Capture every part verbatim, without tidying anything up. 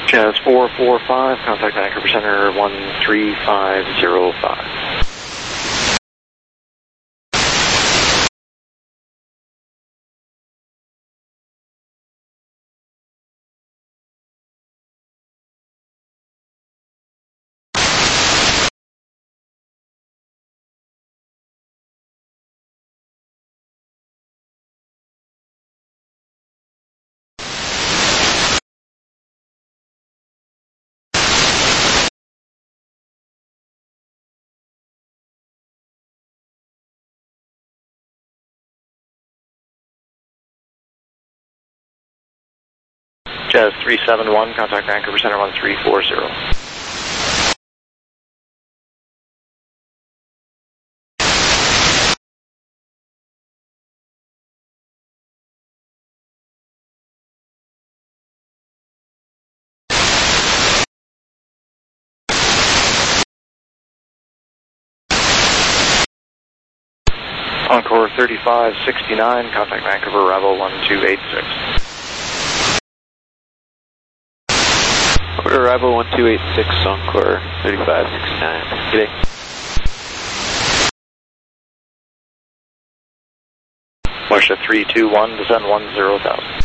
Jazz four four five, contact Vancouver Center one three five zero five. Jazz three seven one, contact Vancouver Center one three four zero. Encore thirty-five sixty-nine, contact Vancouver Rebel one two eight six. Arrival one two eight six, Encore thirty-five sixty-nine. Good day. Marsha three two one, descend one zero thousand.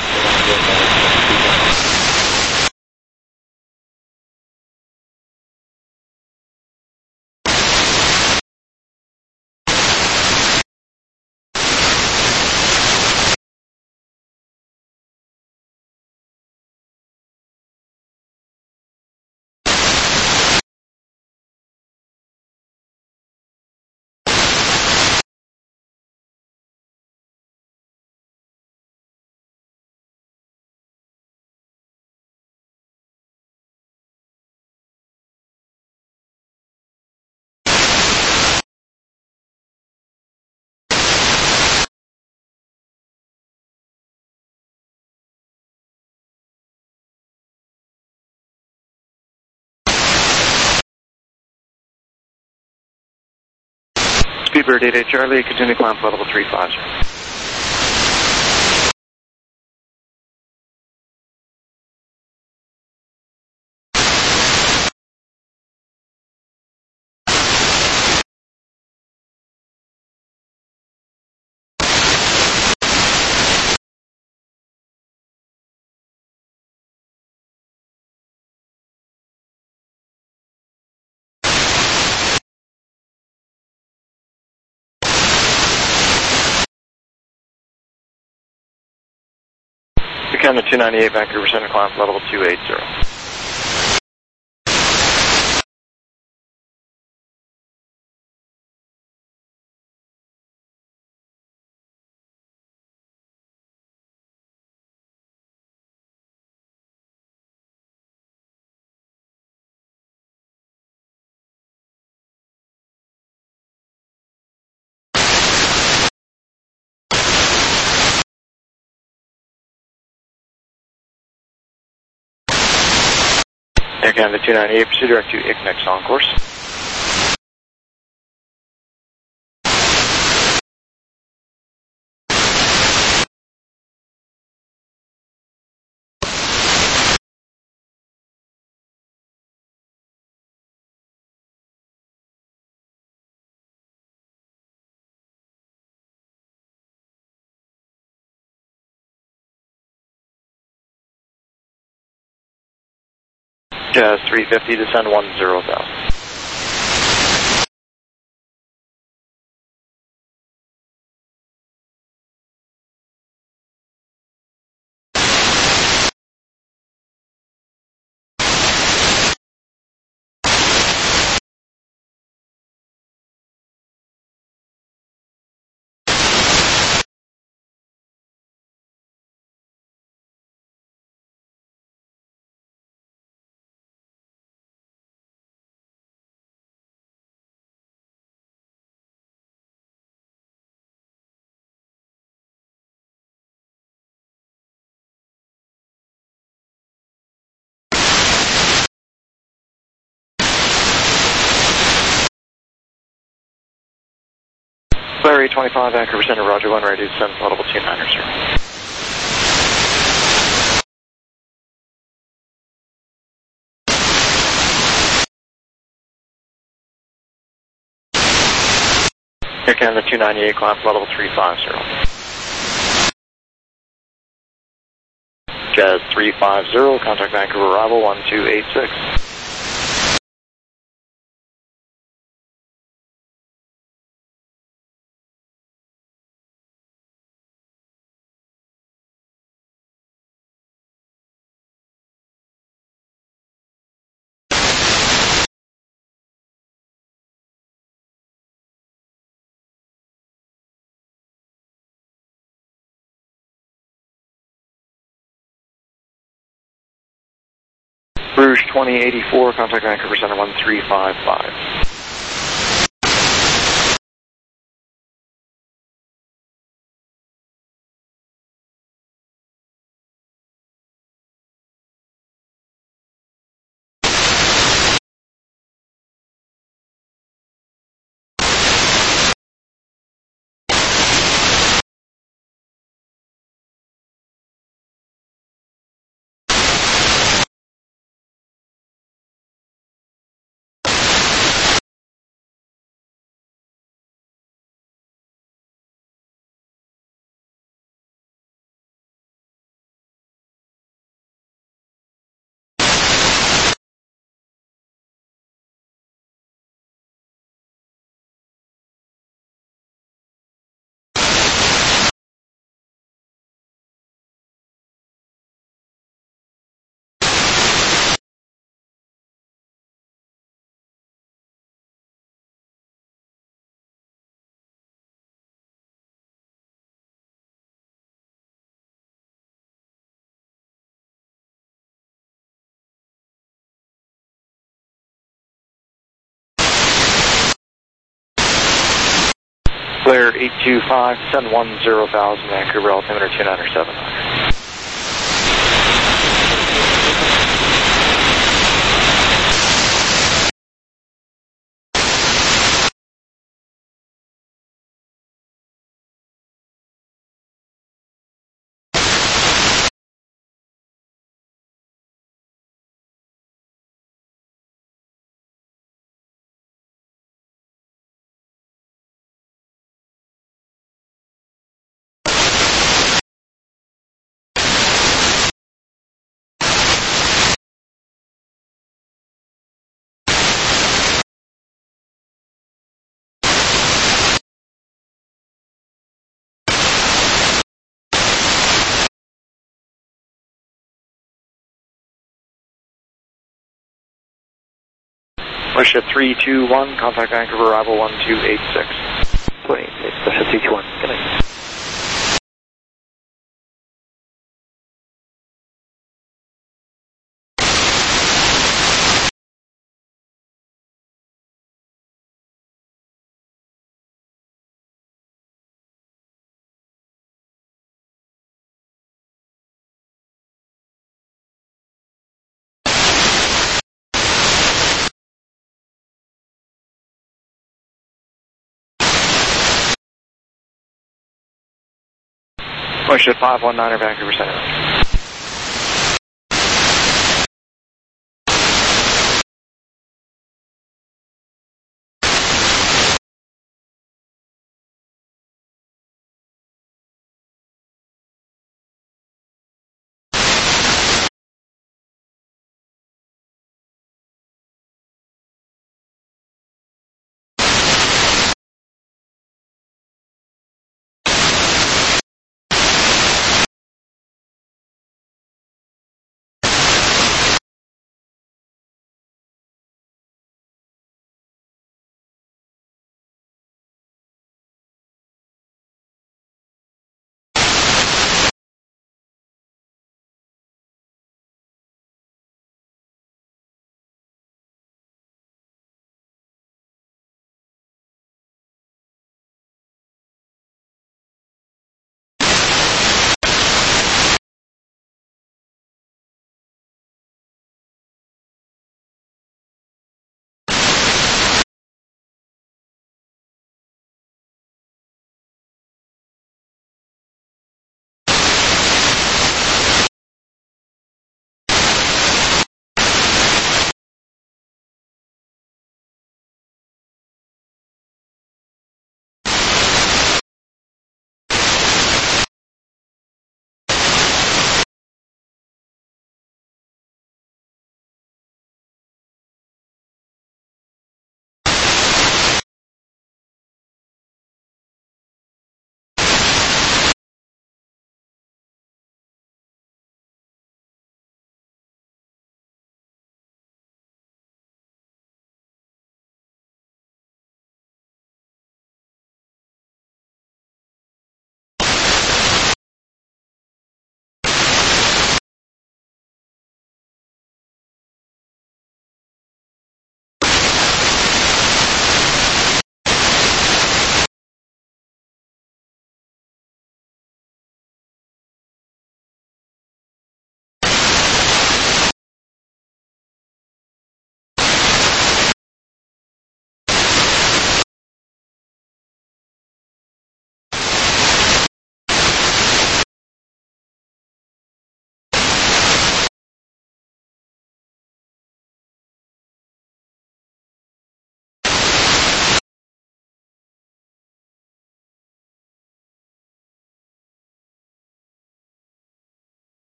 Speedbird eight eight Charlie, continue climb flight level three five zero. Become the two ninety-eight Vancouver Center, climb flight level two eight zero. Air Canada two ninety-eight, proceed direct to I C N X on course. Jazz three fifty, descend one zero thousand. Larry twenty-five, Vancouver Center, Roger one, ready to descend flight level two niner, sir. Air Canada two ninety-eight, climb level three five zero. Jazz three five zero, contact Vancouver arrival one two eight six. Rouge twenty eighty-four, contact Vancouver Center one three five five. Clear eight two five, send one zero thousand, Vancouver altimeter two nine seven. Wish three two one, contact Vancouver arrival one two eight six. twenty, Wish three two one, good night. Wish five one nine, Vancouver Center.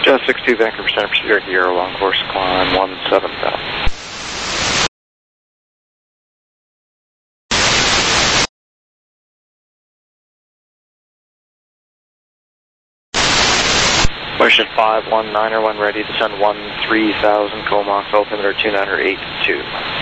Just six two Vancouver Center, proceed here along course, climb one seven thousand. Motion five one niner one, ready to send one three thousand, Comox altimeter two niner eight two.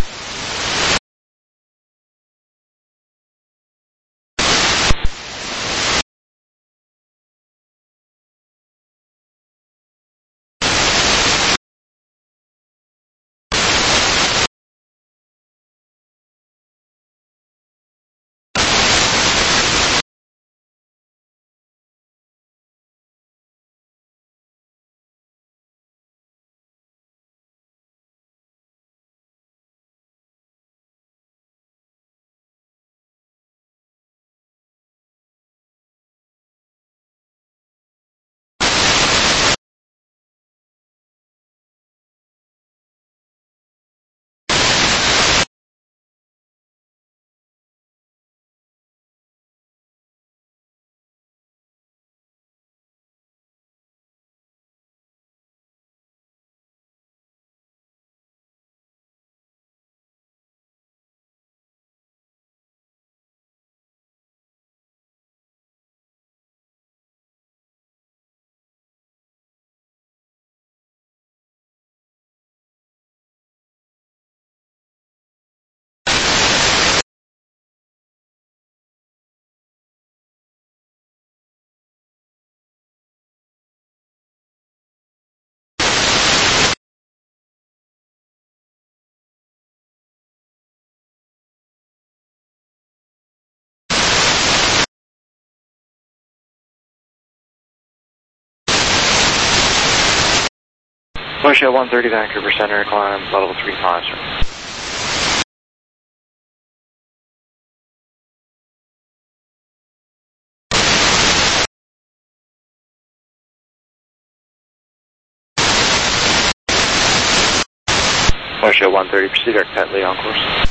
Motion one thirty Vancouver Center, climb level three five, sir. Motion one thirty, proceed direct Petley on course.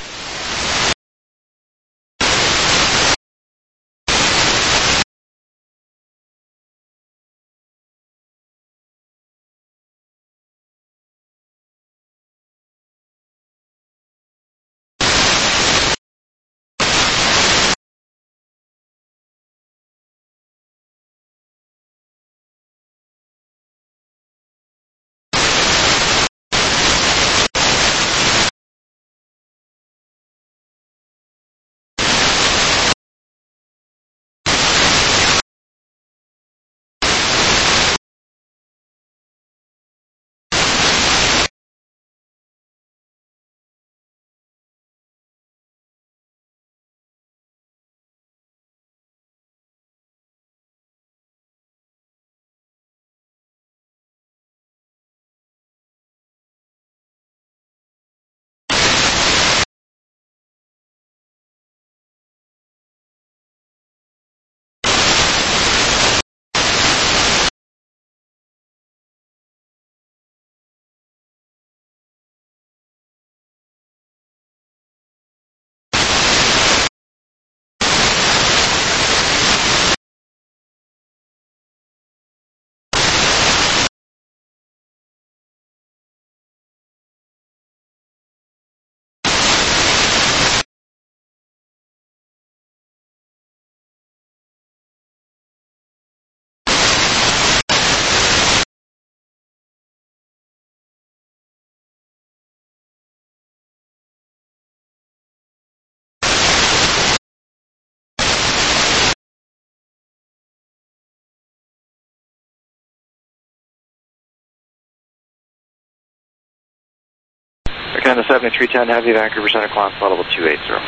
Canada seventy-three ten Heavy, Vancouver Center, climb level two eight zero.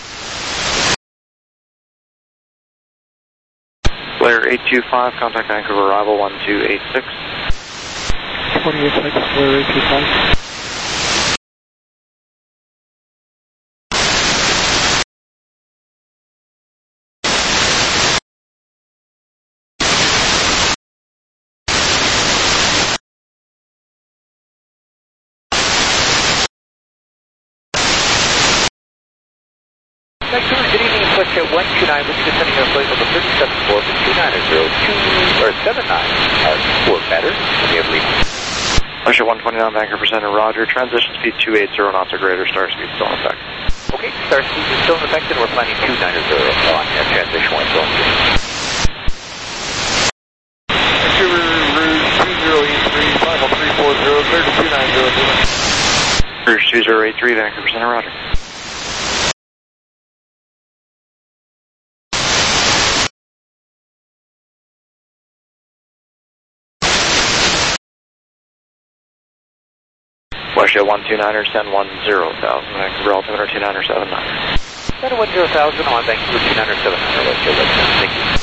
Blair eight two five, contact Vancouver, arrival one two eight six. twenty-eight seconds, Blair eight two five. Vancouver, good evening, Flight one two nine, we're descending on flight level thirty-seven four for two nine zero two, or seven nine, uh, or better, we have lead. Flight one twenty-nine, Vancouver Center, roger, transition speed two eighty knots or greater, star speed still in effect. Okay, star speed is still in effect and we're planning two nine zero on uh, transition one zone three. Vancouver, Rouge two zero eight three, final three four zero, clear to two nine zero. Rouge two zero eight three, Vancouver Center, roger. Westjet one two niner, send one zero thousand, Vancouver altimeter two niner seven nine. Send one zero thousand on Vancouver two niner seven nine, Westjet Westjet, thank you.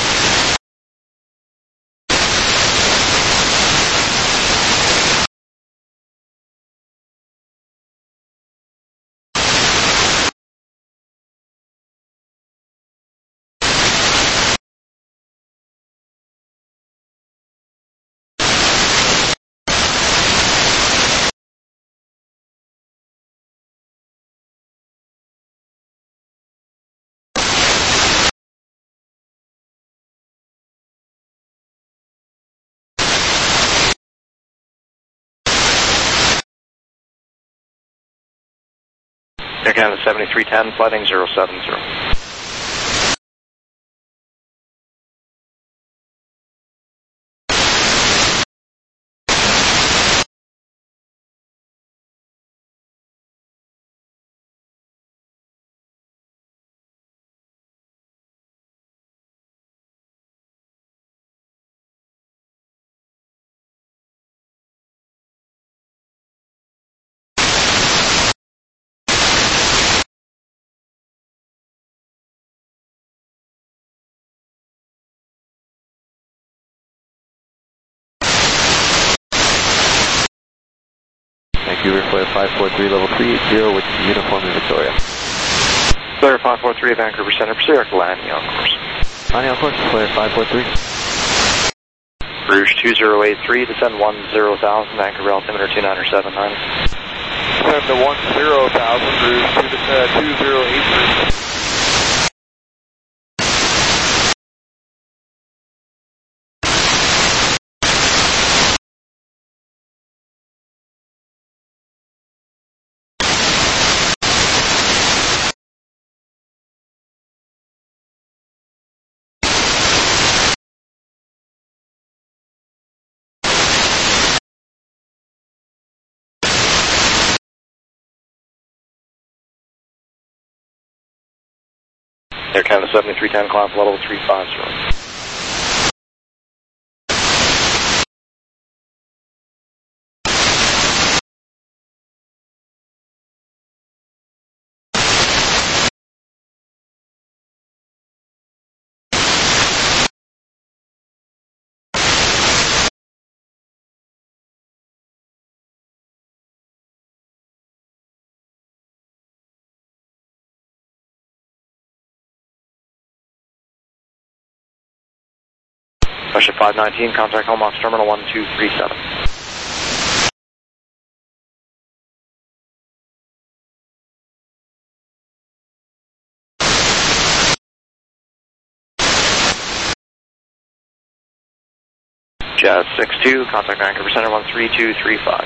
Air Canada seventy-three ten, flighting zero seven zero. Vancouver, Flare five four three, level three eight zero with uniform in Victoria. Flare five four three, Vancouver Center, proceed to landing on course. Landing on course, Flare five four three. Rouge two zero eight three, descend one zero thousand, Vancouver altimeter two niner seven nine. Send to one zero thousand, Rouge two zero eight three. Air Canada seventy-three ten, climb to level three five zero. Russia five nineteen, contact Home Office Terminal one two three seven. Jazz six two, contact Vancouver Center one three two three five.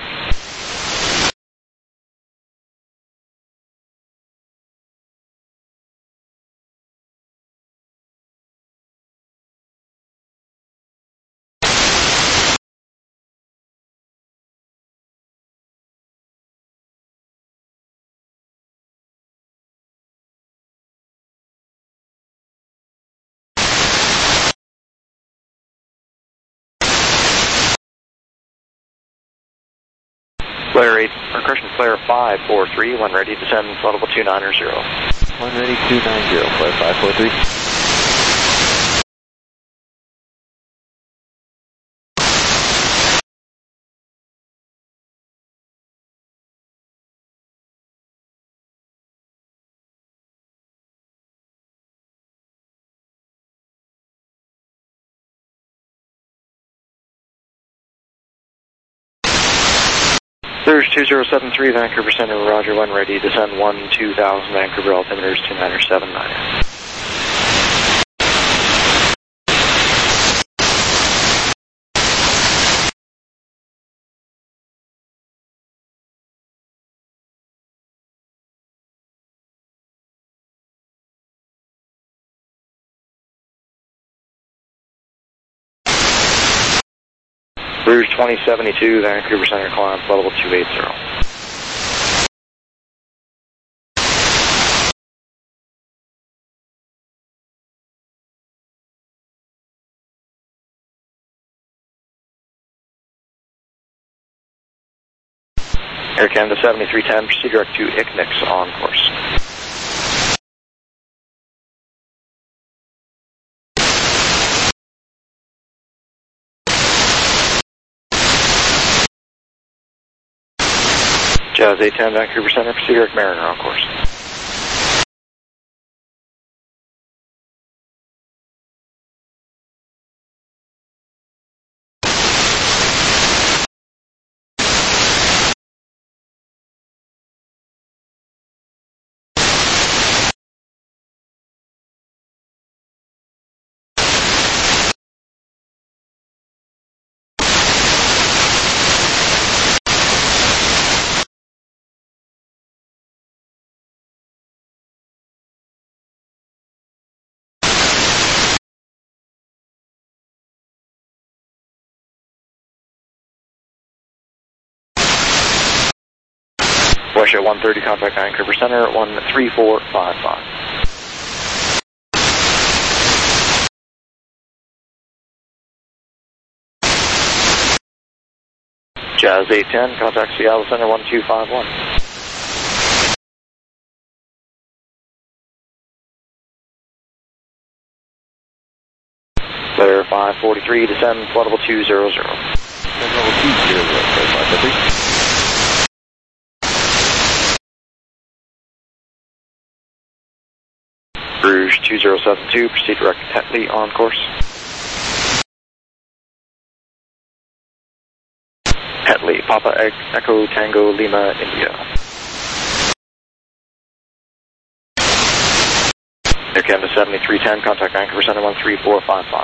Flare eight, or correction, Flare five four three, when ready, descend flight level two niner zero. One ready, two nine zero, Flare five four three. Rouge two zero seven three, Vancouver Center, roger, one ready, descend one two thousand, Vancouver, altimeter is two niner seven nine. Rouge twenty seventy-two, Vancouver Center, climb level two eighty. Air Canada seventy-three ten, proceed direct to I C N I C on course. Jazz eight ten, Vancouver Center, proceed direct Mariner on course. Russia one thirty, contact Vancouver Center, one three four five five. Jazz eight ten, contact Seattle Center, one two five one. Clear five forty-three, descend level two zero zero. Level two zero zero, five forty-three. Rouge two zero seven two, proceed direct to Tetley on course. Tetley, Papa Echo Tango Lima, India. Air Canada seventy-three ten, contact Vancouver Center, one three four five five.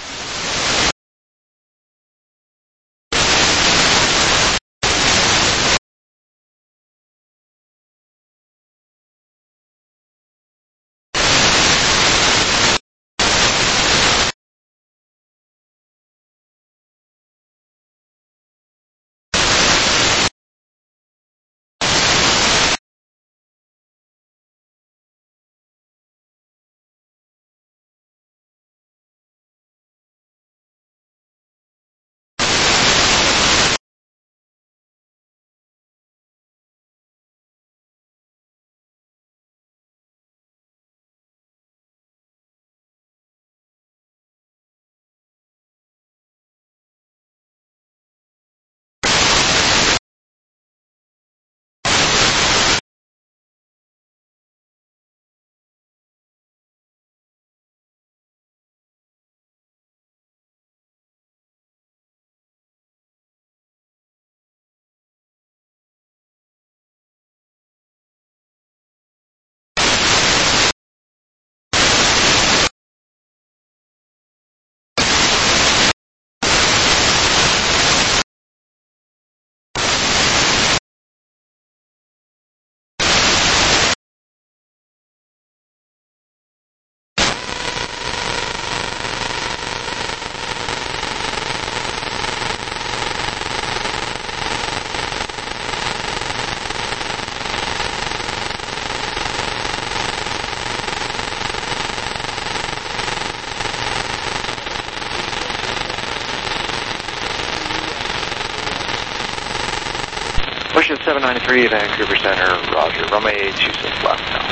Push at seven ninety-three, Vancouver Center, roger. Runway two six left now.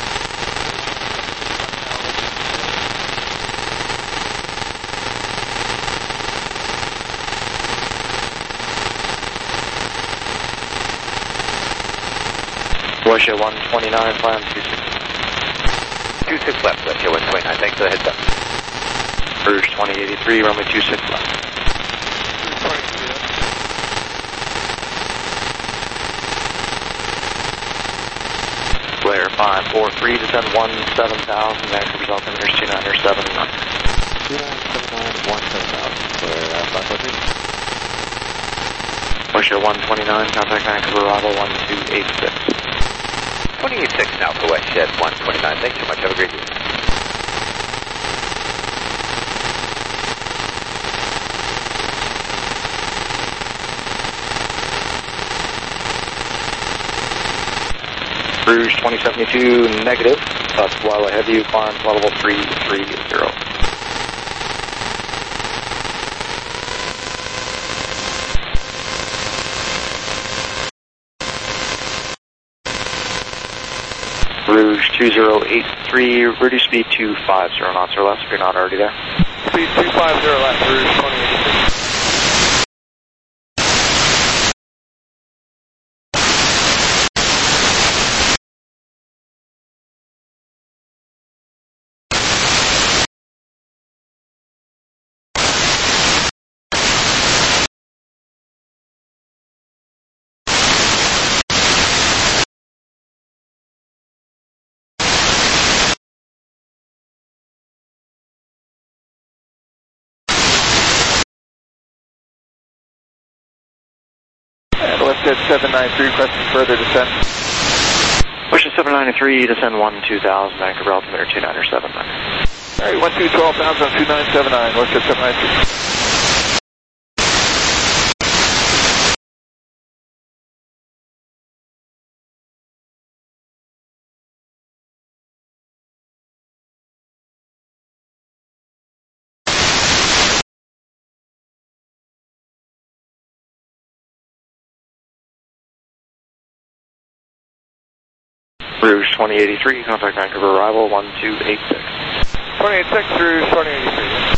Russia one twenty-nine, plan two six. two six left, Russia one twenty-nine, thanks for the heads up. Rouge twenty eighty-three, runway two six left. five four three, descend one seven thousand, Vancouver's altimeter is two nine seven nine. two nine seven nine, one seven thousand, clear uh, five four three. Wish one twenty-nine, contact Vancouver arrival one two eight six. two eight six now for WestJet one twenty-nine. Thanks so much. Have a great day. Rouge twenty seventy-two, negative. Bus well ahead of you, climb level three three zero. Rouge two zero eight three, reduce speed to five zero knots or less if you're not already there. Speed two five zero left, Rouge twenty eighty-six. And WestJet seven nine three, requesting further descent. Wish seven ninety-three, descend one two thousand, Vancouver altimeter two nine seven nine. Alright, one two twelve thousand, two nine seven nine, WestJet seven nine three. Rouge twenty eighty-three, contact Vancouver arrival one two eight six. twenty eighty-six, Rouge twenty eighty-three.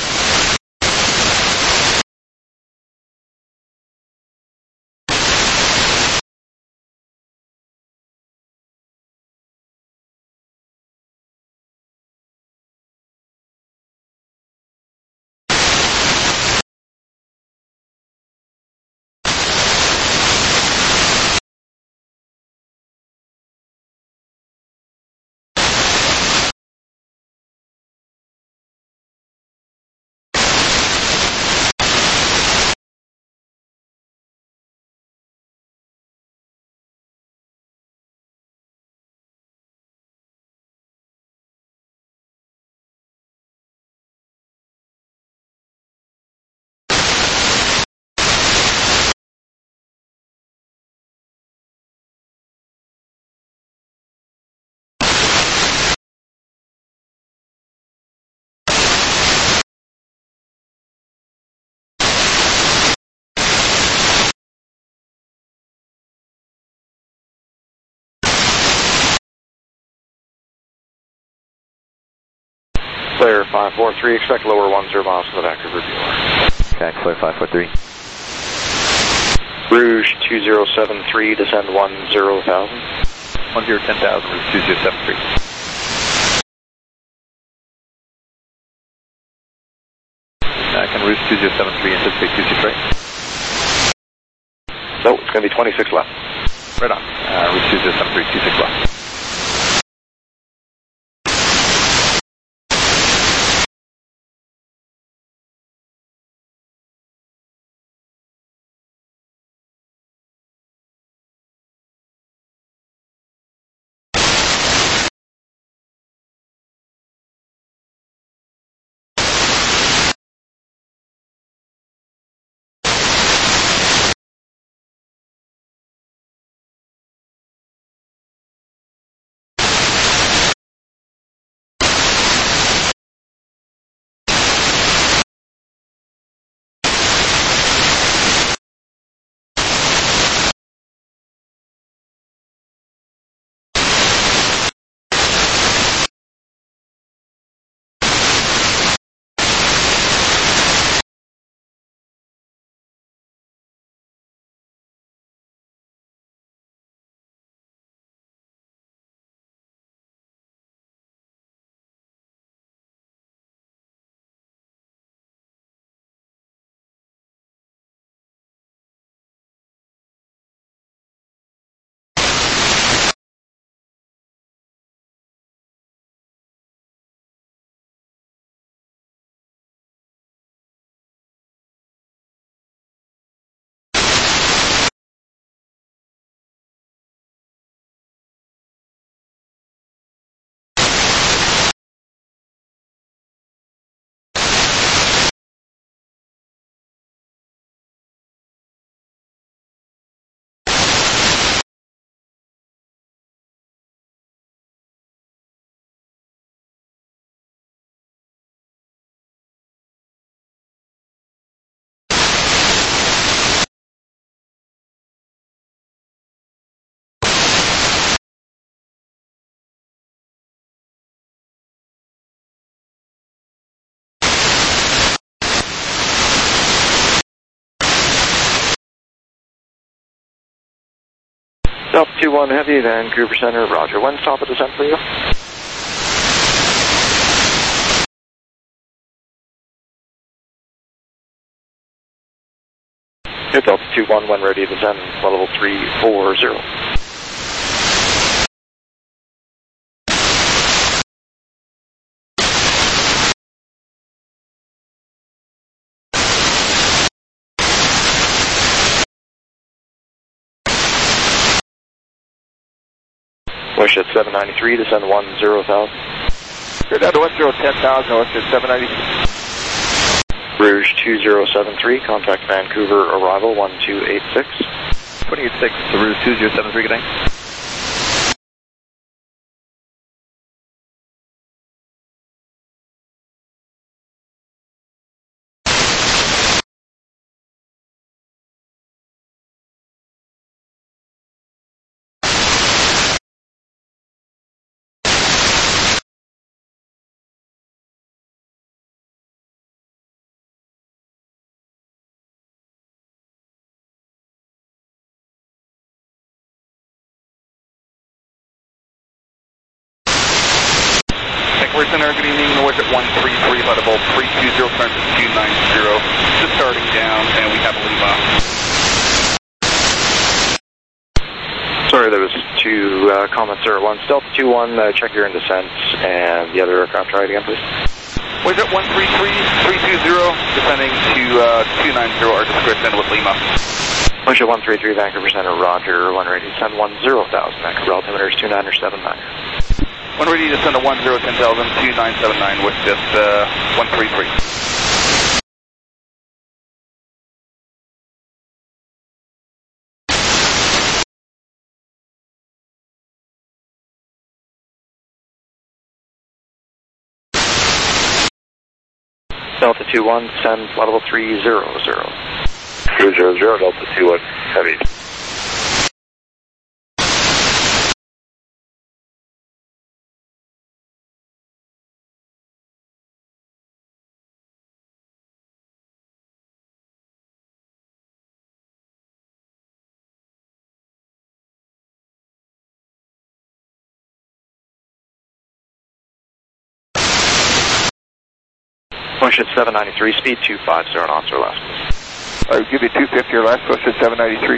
Clear five four three, expect lower one zero miles from the Vancouver viewer. Okay, clear five four three. Rouge two zero seven three, descend one zero thousand. one zero ten thousand, Rouge two zero seven three. Uh, can Rouge two zero seven three anticipate two six right? No, it's going to be twenty-six left. Right on. Uh, Rouge two zero seven three, two six left. Delta two one Heavy, Vancouver Center, roger. When stop at descent for you? Hit Delta two one when ready to descend, level three four zero. Wish at seven ninety-three, descend one zero thousand. Go down to one zero ten thousand, wish at seven ninety. Rouge two zero seven three, contact Vancouver, arrival one two eight six. one two eight six, to Rouge two zero seven three, good day. Vancouver Center, good evening, Norwich at one three three, level three two zero, current is two nine zero, just starting down, and we have a Lima. Sorry, there was two uh, comments there at once. Delta two one, uh, check your in descent, and the other aircraft try it again, please. Was it one three three, three two zero, descending to uh, two nine zero, our description with Lima. Wish at one three three, Vancouver Center, roger. One ready to descend one zero thousand, Vancouver altimeter is two nine or seven nine. One ready to descend to one zero ten thousand, two nine seven nine, with just uh, one three three. Delta two one, descend level three zero zero. three zero zero, Delta two one, heavy. Push at seven ninety-three, speed two five zero knots or less. I'll give you two fifty or less, push at seven ninety-three.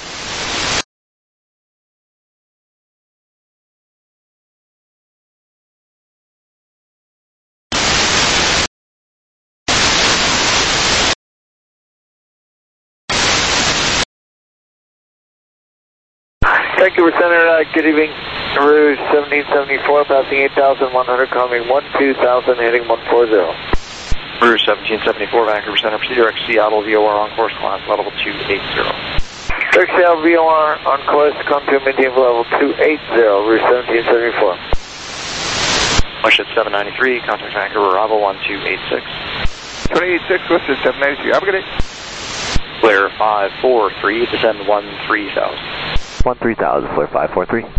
Vancouver Center, uh, good evening. Rouge seventeen seventy-four, passing eight thousand one hundred, coming one two thousand, heading one four zero. Rouge seventeen seventy-four, Vancouver Center, proceed direct Seattle, V O R on course, climb level two eight zero. Direct Seattle, V O R on course, come to maintain level two eight zero, Rouge seventeen seventy-four. Push at seven ninety-three, contact Vancouver, arrival one two eight six. two eight six, push at seven ninety-three, have a good day. Flare five four three, descend one three thousand. one three thousand, flare five four three.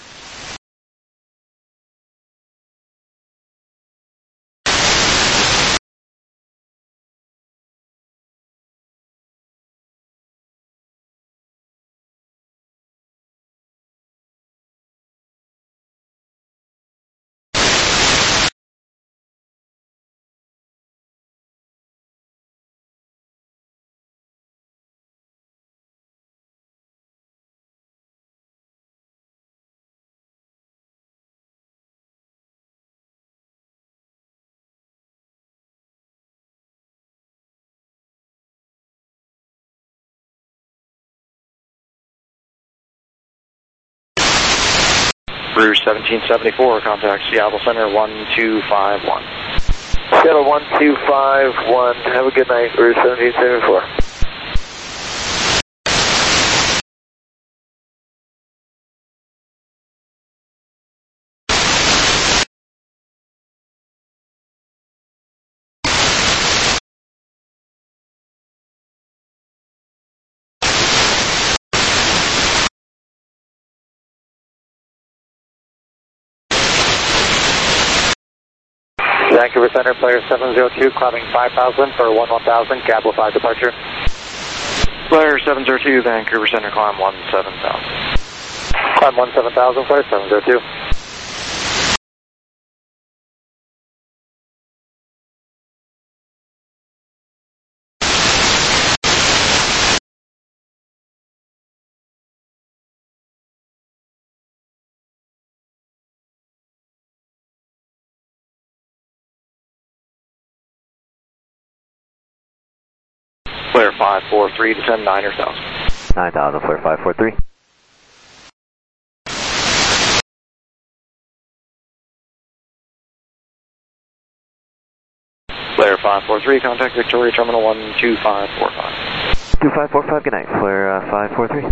Rouge seventeen seventy-four, contact Seattle Center one two five one. Seattle one two five one, have a good night, Rouge seventeen seventy-four. Vancouver Center, player seven zero two, climbing five thousand for one one thousand, Gablo five departure. Player seven zero two, Vancouver Center, climb one seven thousand. Climb one seven thousand, flare seven zero two. Flare five four three, descend niner thousand. nine thousand, flare five four three. Flare five four three, contact Victoria Terminal one two five four five. two five four five, good night, flare uh, five four three.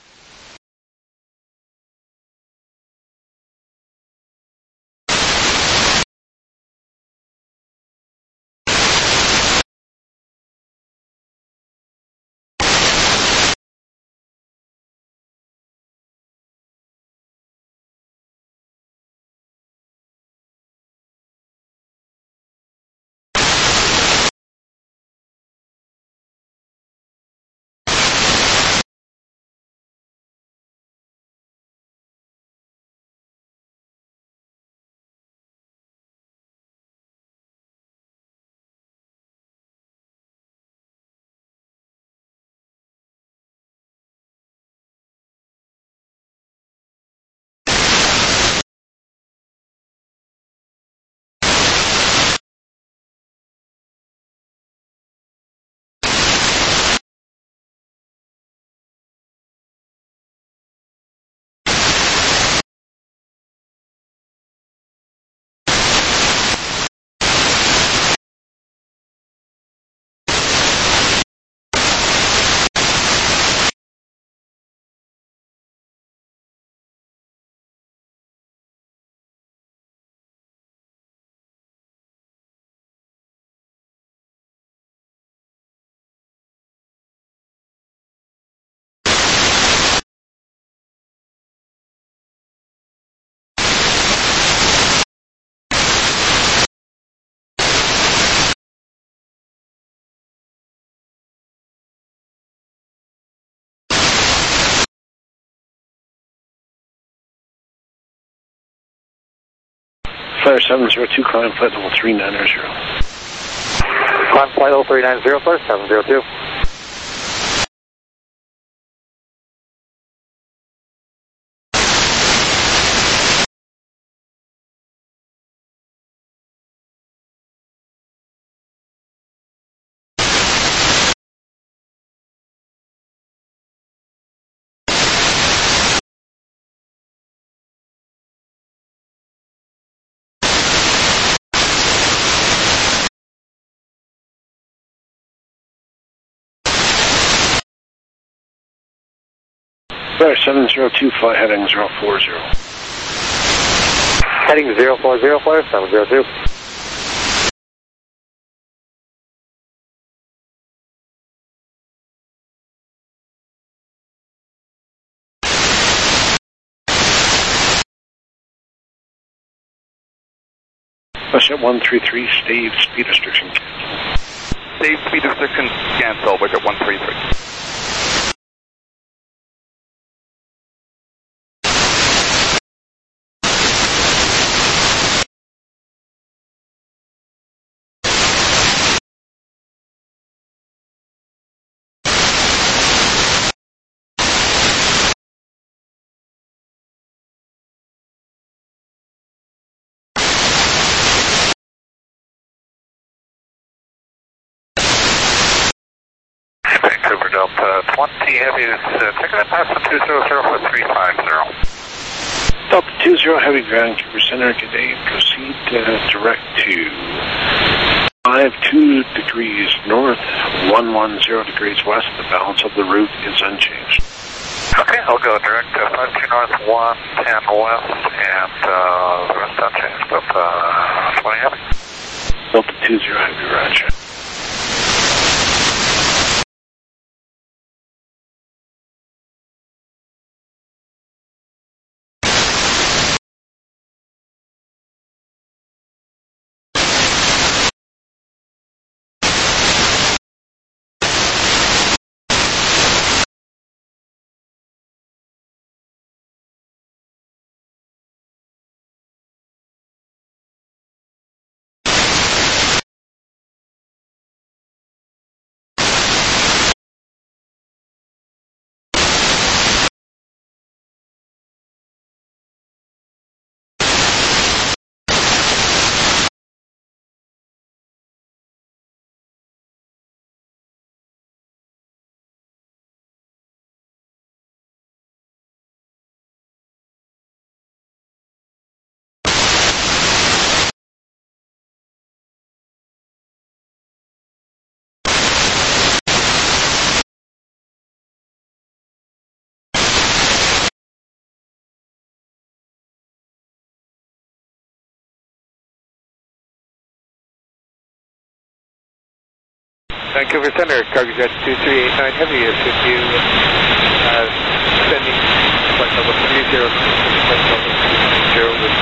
Flare seven zero two, climb flight level three nine zero. Climb flight level three nine zero, flare seven zero two. Flare seven zero two, fly heading zero four zero. Heading zero four zero, flare seven zero two. Budget one three three, stave speed restriction cancel. Stave speed restriction cancel, budget one three three. Vancouver Delta twenty Heavy is uh, taking a pass to two zero zero for three five zero. Delta two zero Heavy, ground Cooper Center, good day. Proceed uh, direct to five two degrees north, one one zero degrees west. The balance of the route is unchanged. Okay, I'll go direct to five two north, one ten west, and uh, the rest unchanged. Delta twenty Heavy. Delta two zero Heavy, roger. Vancouver Center, Cargo Jet two three eight nine Heavy is with you, uh, sending flight level three zero, flight level three zero with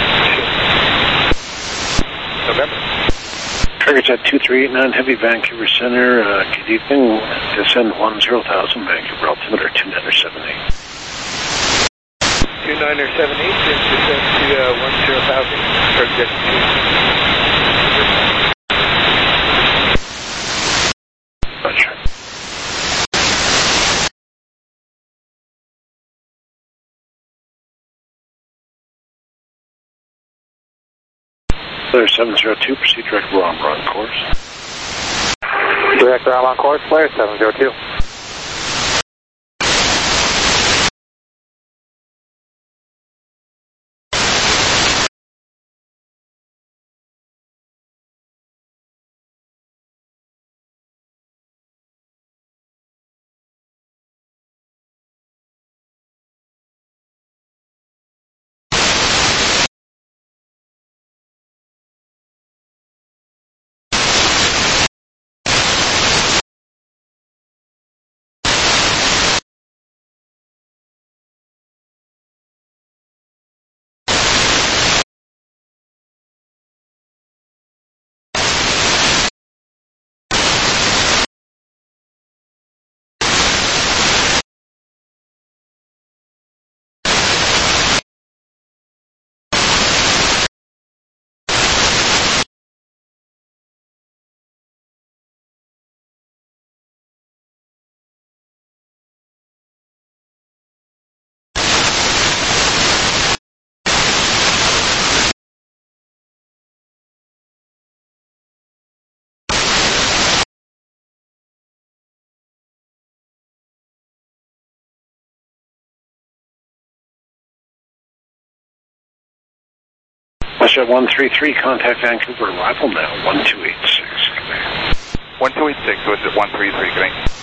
November. Cargo Jet two three eight nine Heavy, Vancouver Center, uh, good evening. Descend one zero thousand, Vancouver altimeter two nine seven eight. two nine seven eight, and descend to uh, one zero thousand, Cargo Jet two. Roger. Flare seven zero two, proceed direct wrong, wrong course. Direct ground on course, Flare seven zero two. Westjet one three three, contact Vancouver, arrival now, one two eight six. one two eight six, so it's at one three three, good night.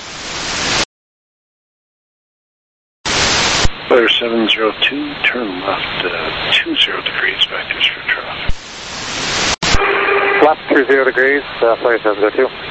Flare seven zero two, turn left uh, two zero degrees, vectors for traffic. Left two zero degrees, uh, Flare seven zero two.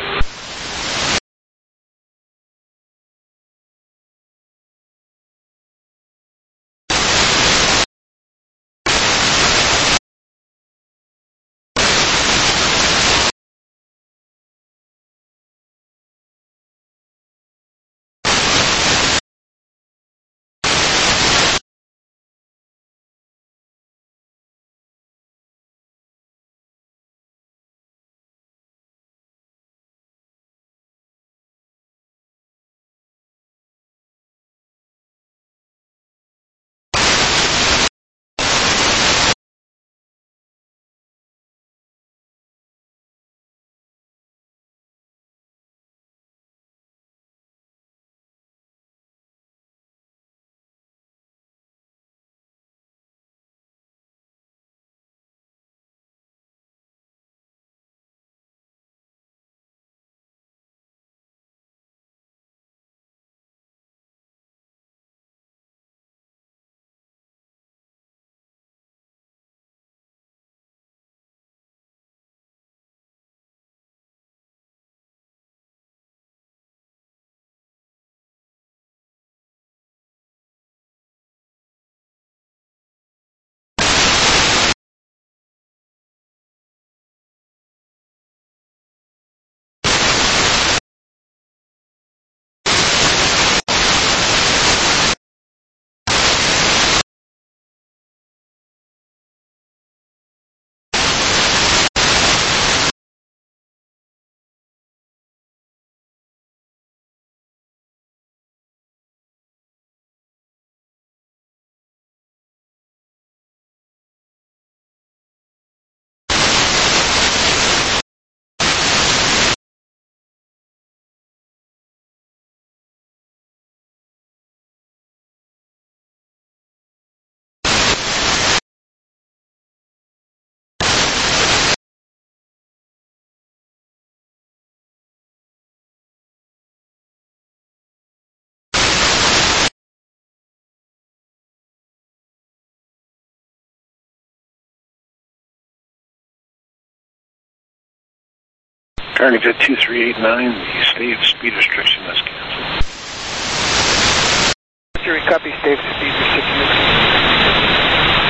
Cargojet two three eight nine, the stave speed restriction is canceled. Mercury, copy, stave speed restriction is canceled.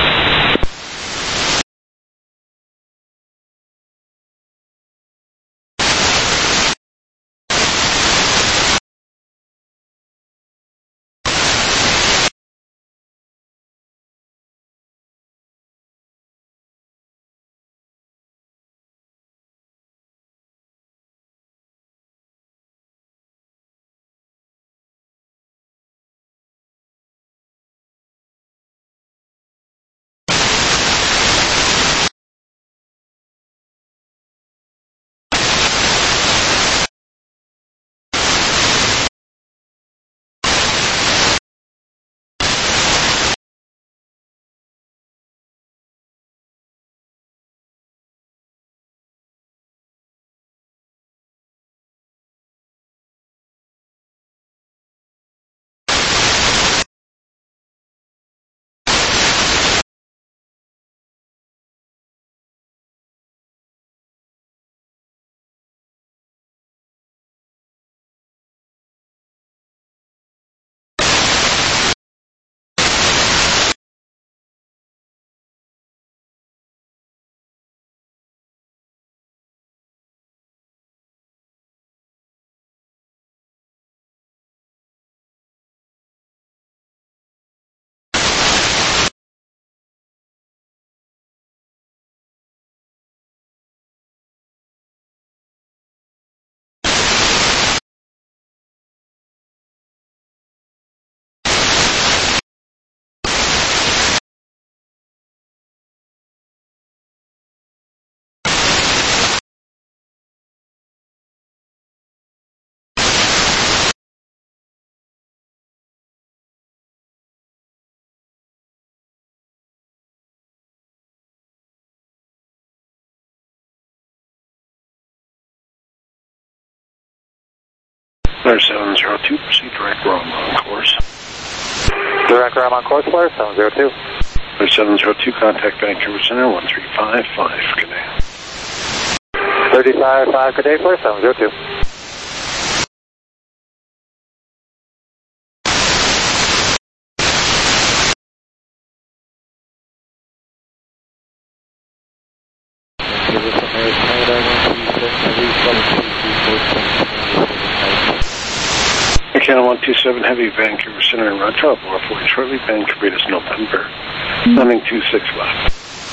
Flare seven zero two, proceed direct rum on course. Direct rum on course, Flare seven zero two. Flare seven zero two, contact Vancouver Center, one three five five, good day. thirty-five five, good day, Flare seven zero two. Canada one two seven Heavy, Vancouver Center and Roger, I'll bore for you shortly. Vancouver is November. Landing two six left.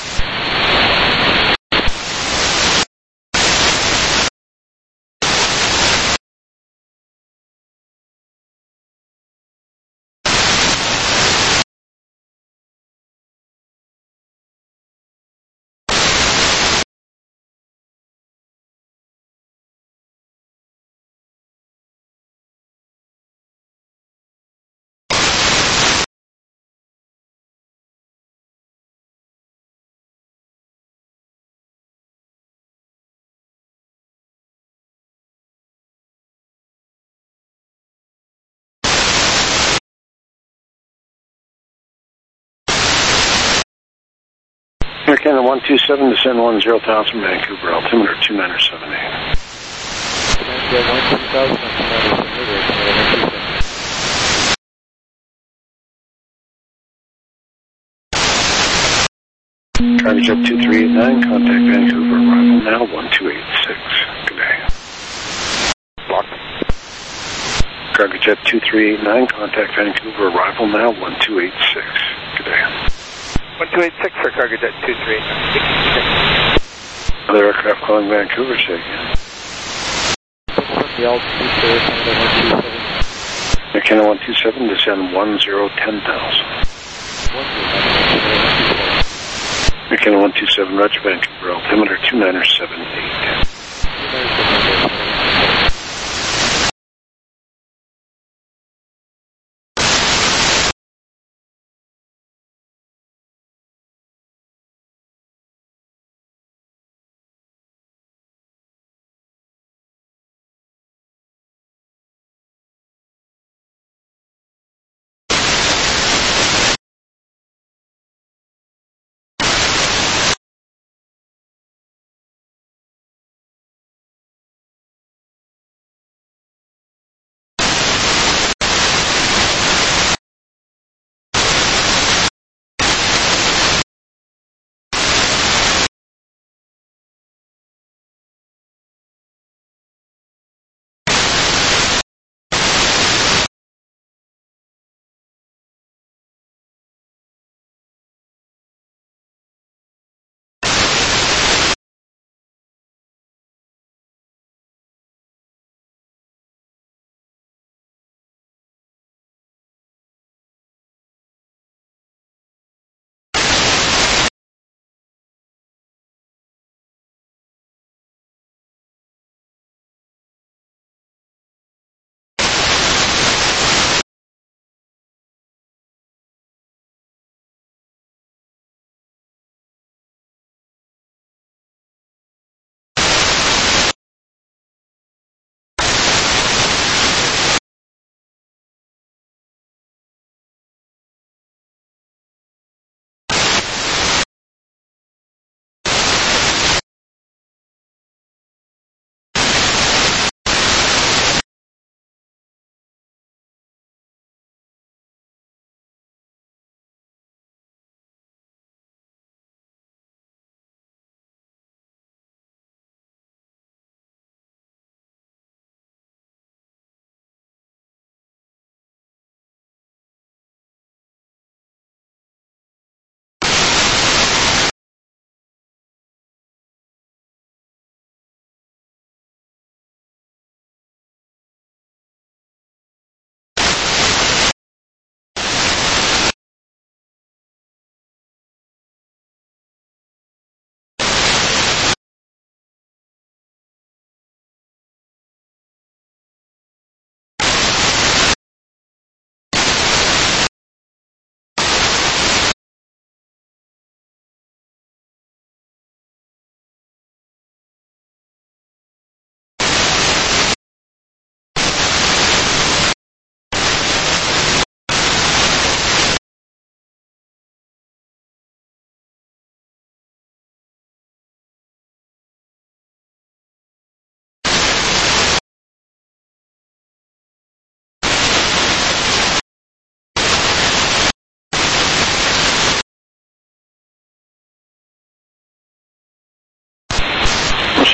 Air Canada one two seven, descend one zero thousand, Vancouver, altimeter two nine seven eight. Cargojet two three eight nine, contact Vancouver, arrival now one two eight six. Good day. Locked. Cargojet two three eight nine, contact Vancouver, arrival now one two eight six. Good day. one two eight six for Cargojet two three eight nine. Other aircraft calling Vancouver, say again. Air Canada one two seven, descend one zero ten thousand. Air Canada one two seven, Roger, Vancouver, altimeter two nine seven eight.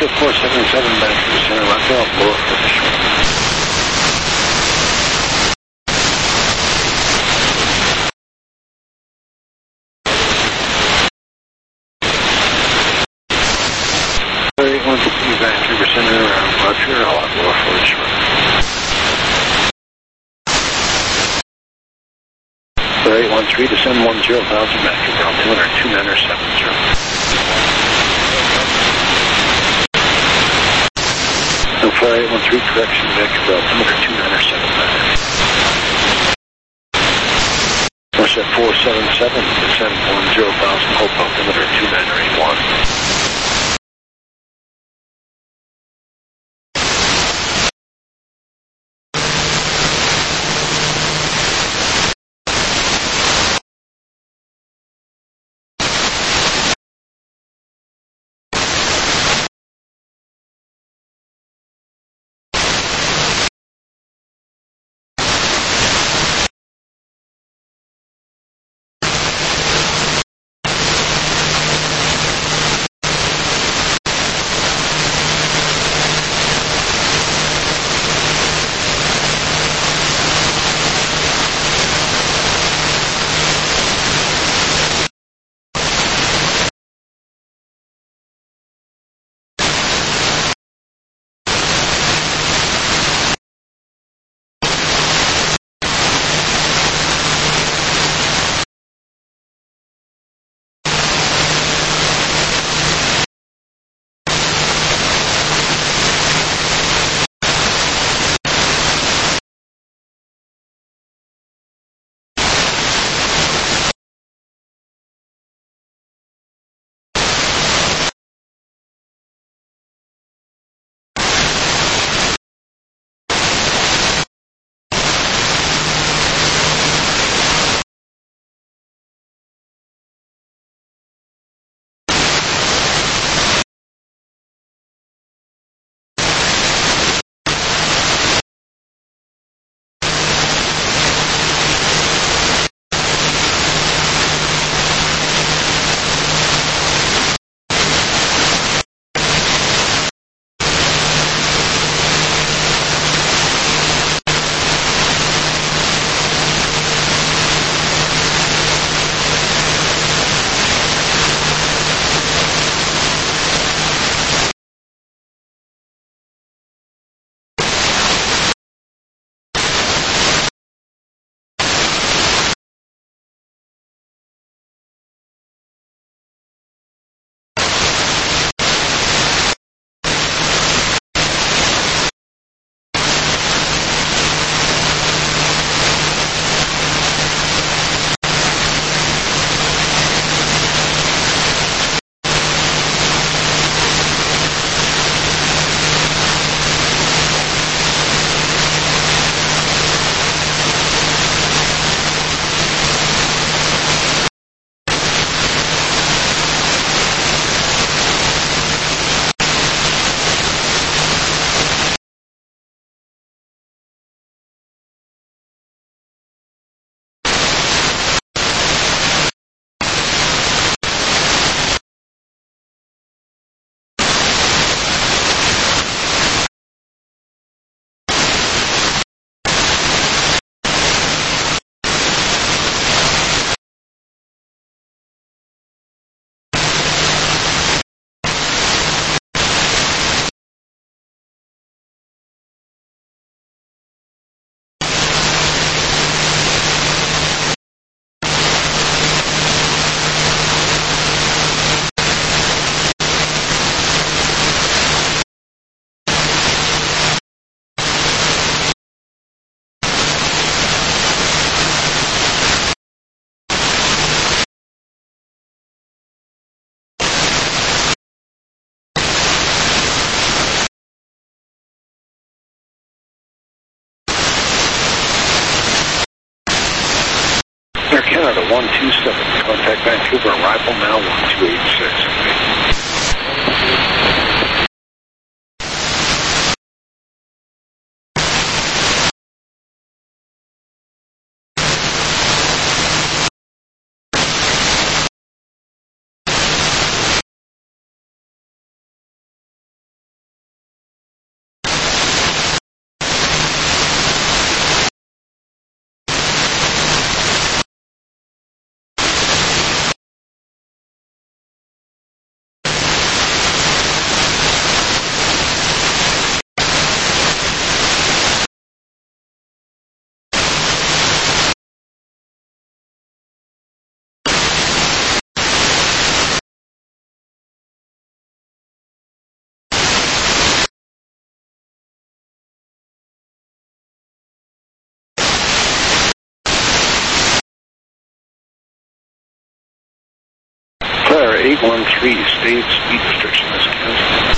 Show four seven seven, Vancouver Center, Rockville, lower for the short. eight one three, Vancouver Center, Roger, I'll have lower for the short. eight one three, descend one zero thousand, Vancouver, altimeter two nine seven zero. four eight one three, correction, Vancouver, altimeter two nine seven nine. Norset four seven seven, descend one zero thousand, hope altimeter two nine eight one. Canada one two seven, contact Vancouver, arrival now one two eight six. eight one three, state speed restriction is canceled.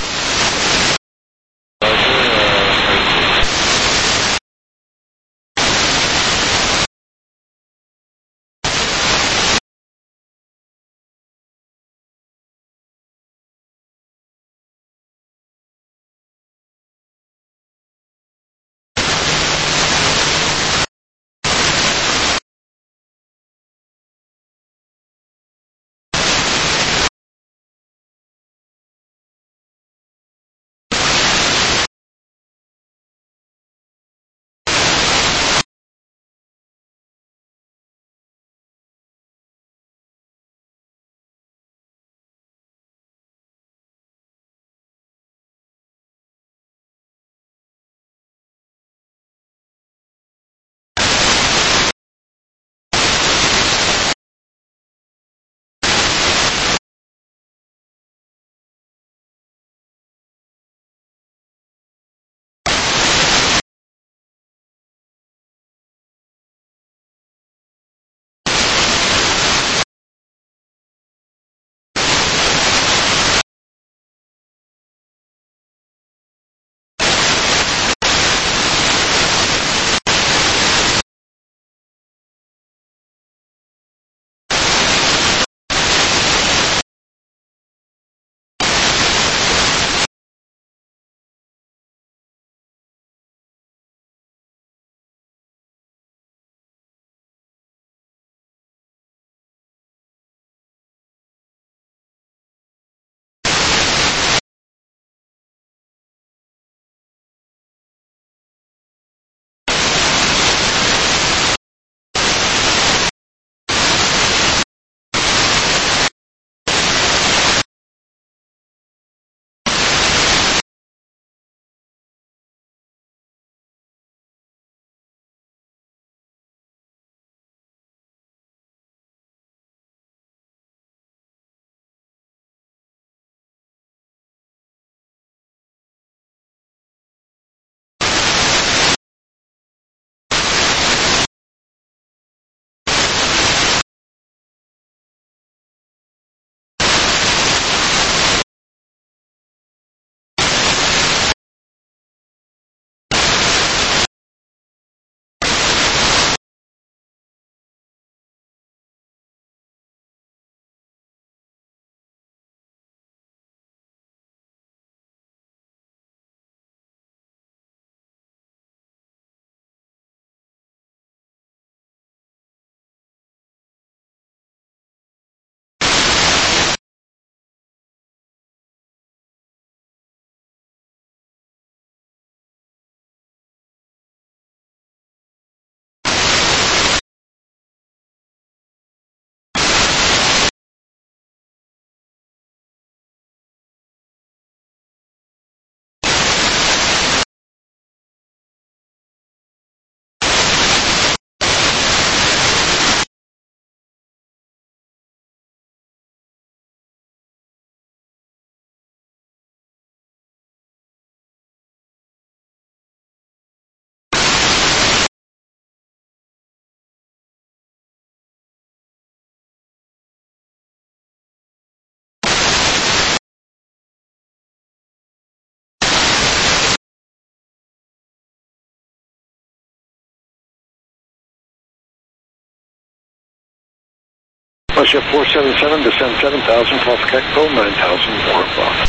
Russia four seven seven, descend seven thousand, call for Keckville, nine thousand, four o'clock.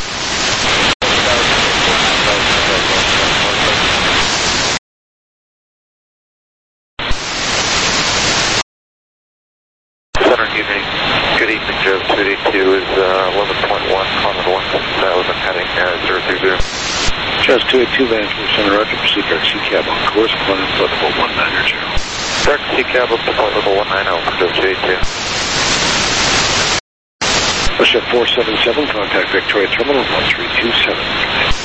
Center evening. Good evening, Joe. two eighty-two is uh, eleven point one, Conrad one thousand, heading uh, zero three zero. Just two eighty-two, Vancouver Center, Roger, proceed direct C cab on course, climb flight level one ninety. Direct C cab up to flight level one ninety for Joe two eighty-two. Russia four seven seven, contact Victoria Terminal one three two seven.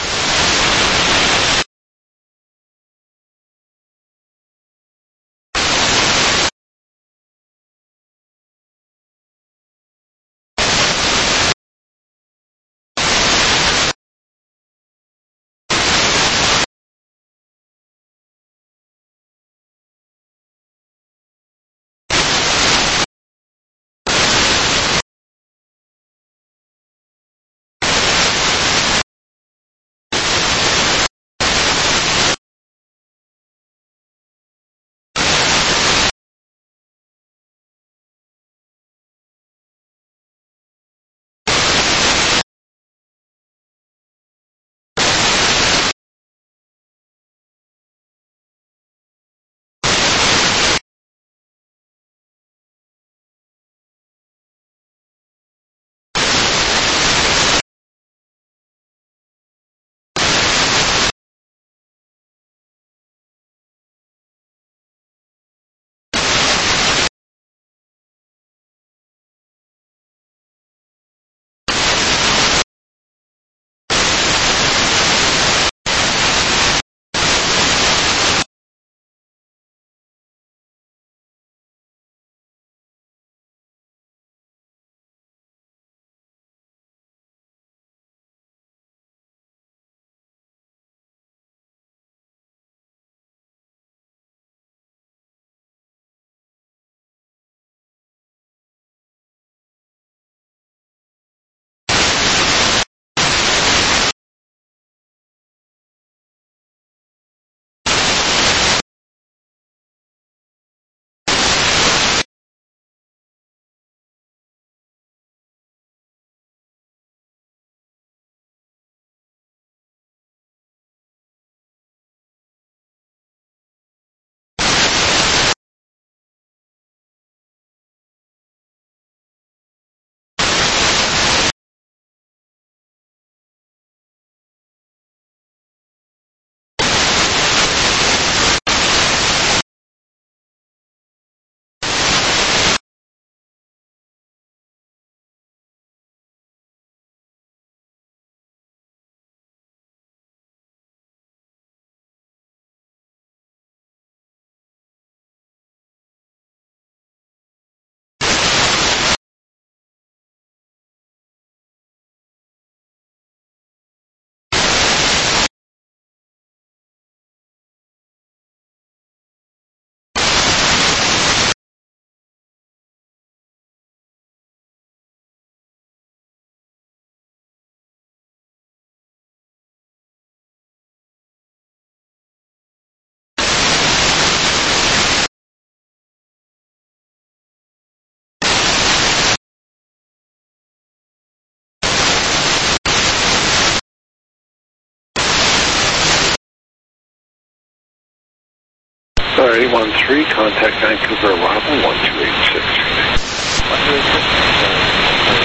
three one three, contact Vancouver arrival, one two eight six. one two eight six.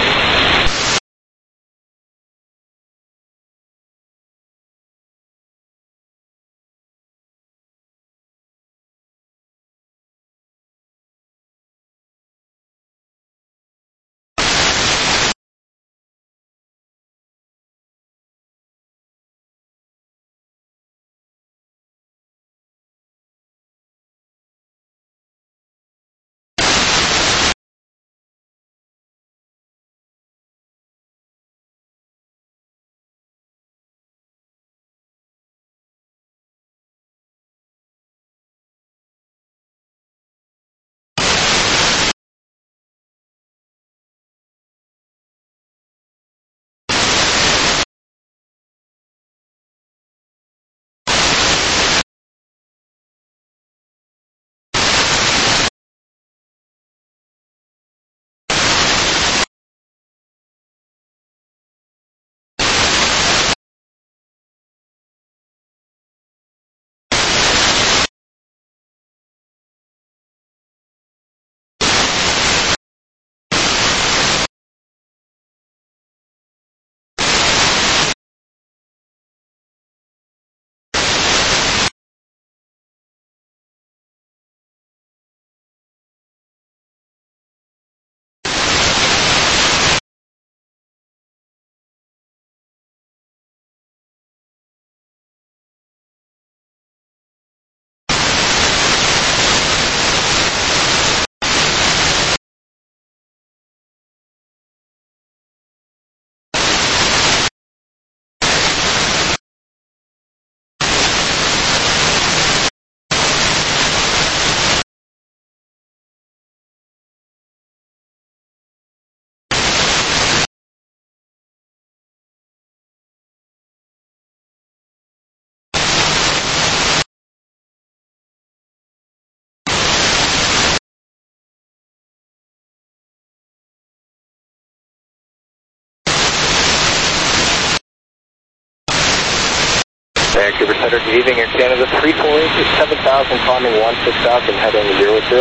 Vancouver Center, good evening, Air Canada three four eight to seven thousand, climbing one six thousand, heading zero zero.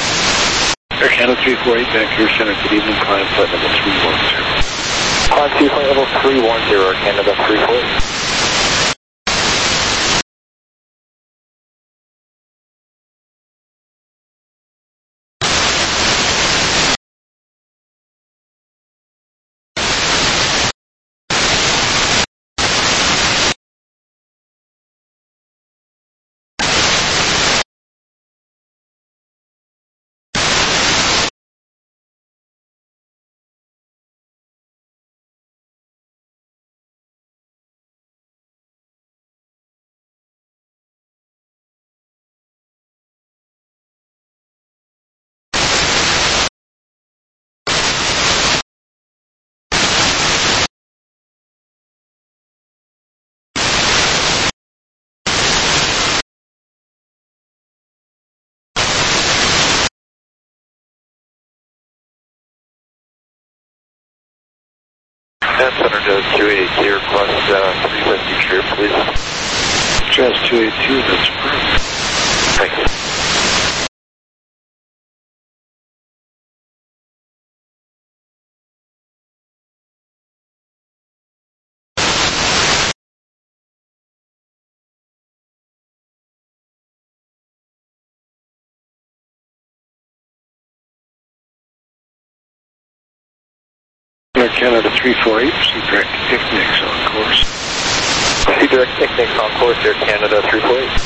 Air Canada three four eight, Vancouver Center, good evening, climb flight level three one zero. Climb two flight level three one zero, Air Canada three four eight. Net Center does two eighty-two, request uh, three fifty trip, please. Jazz two eighty-two, that's perfect. Thank you. Air Canada three four eight, proceed direct to Picnics on course. Proceed direct Picnics on course, Air Canada three four eight.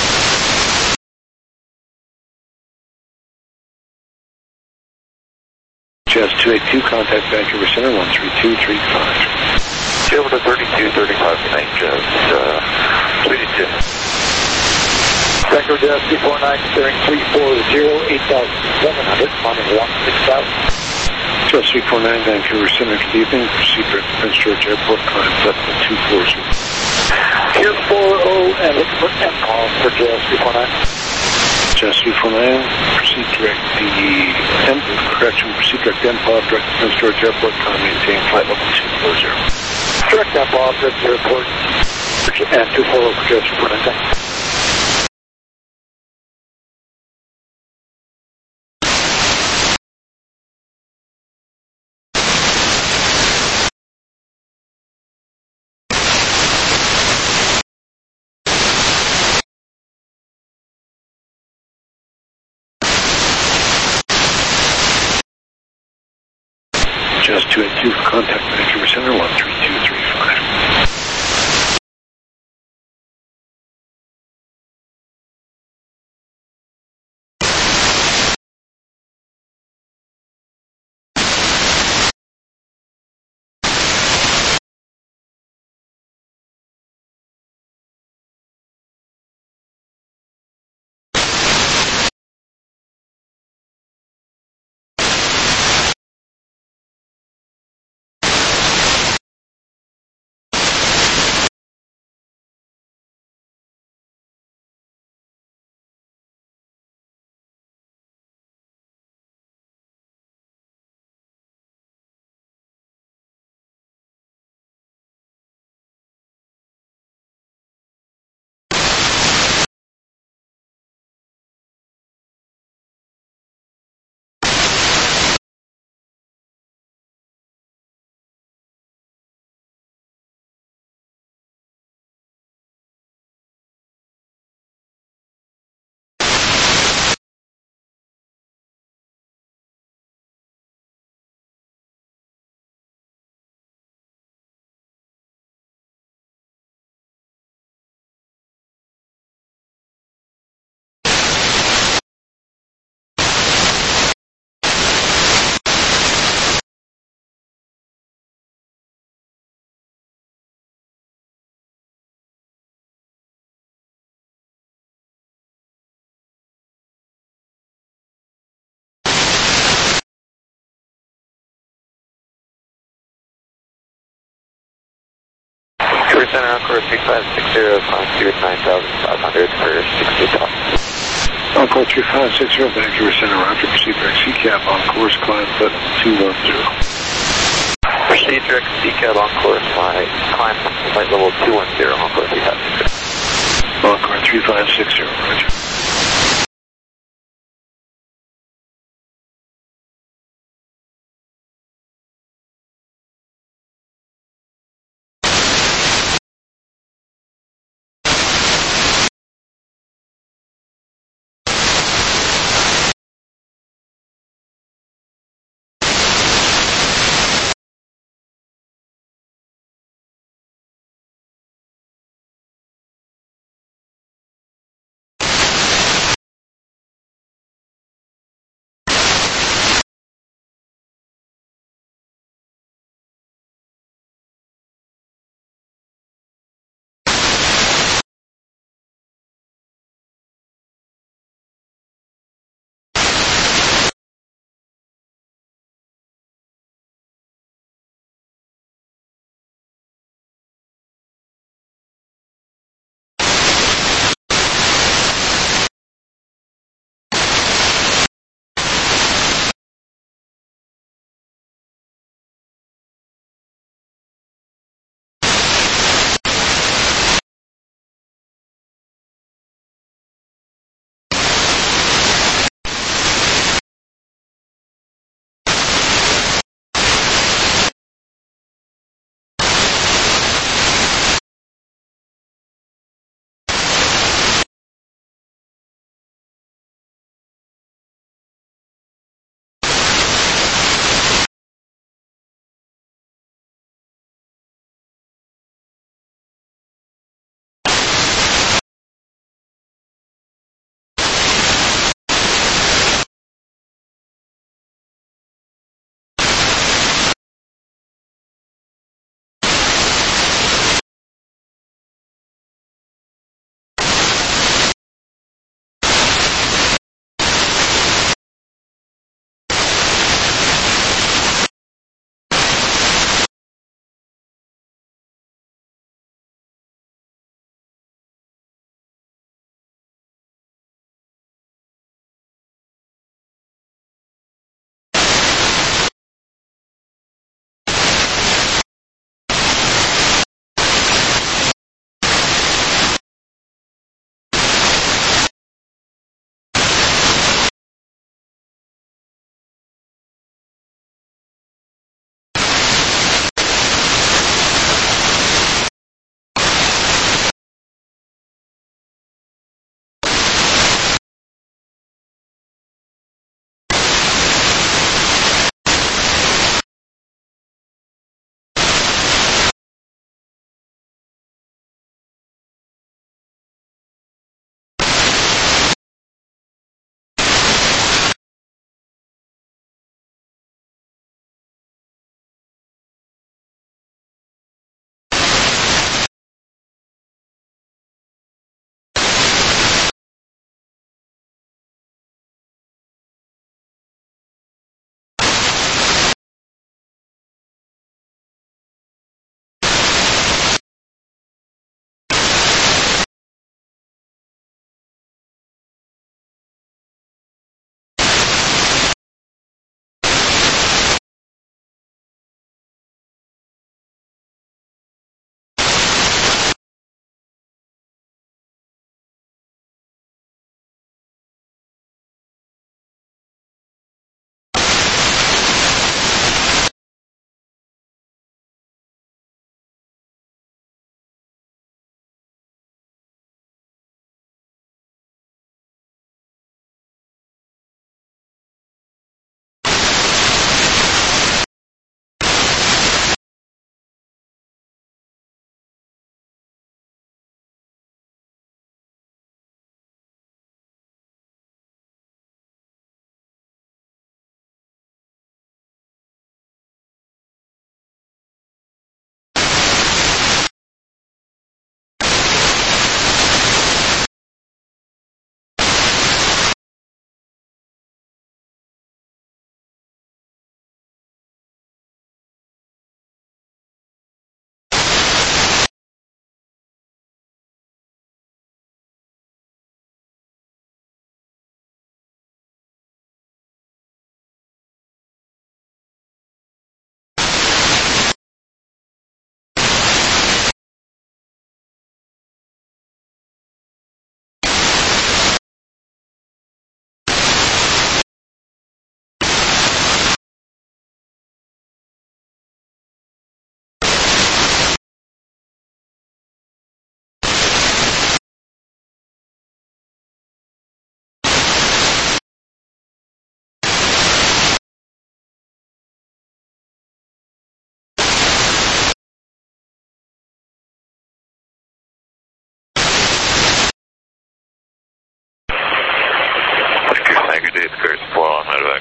Jazz two eighty-two, contact Vancouver Center, one three two three five. Field to thirty-two thirty-five tonight, Jazz uh, two eighty-two. Vancouver Jazz two four nine, steering three four zero, eight thousand seven hundred, climbing one six thousand. Jazz three four nine, Vancouver Center, good evening. Proceed direct to Prince George Airport, climb flight level two four zero. Tier four zero and look for M call for Jazz three four nine. Jazz three four nine, proceed direct the M, correction, proceed direct M P O B, direct to Prince George Airport, climb maintain flight level two four zero. Direct M P O B, direct to airport, and two four zero for Jazz three four nine. two eight two for contact Vancouver Center, one three two three five. Vancouver Center, Encore three five six zero, altitude nine thousand five hundred for sixty top. Encore three five six zero, Vancouver Center, Roger. Proceed direct C CAP on course, climb button two one zero. Proceed direct C CAP on course, flight, climb flight level two one zero, Encore three five six zero. Encore three five six zero, Roger.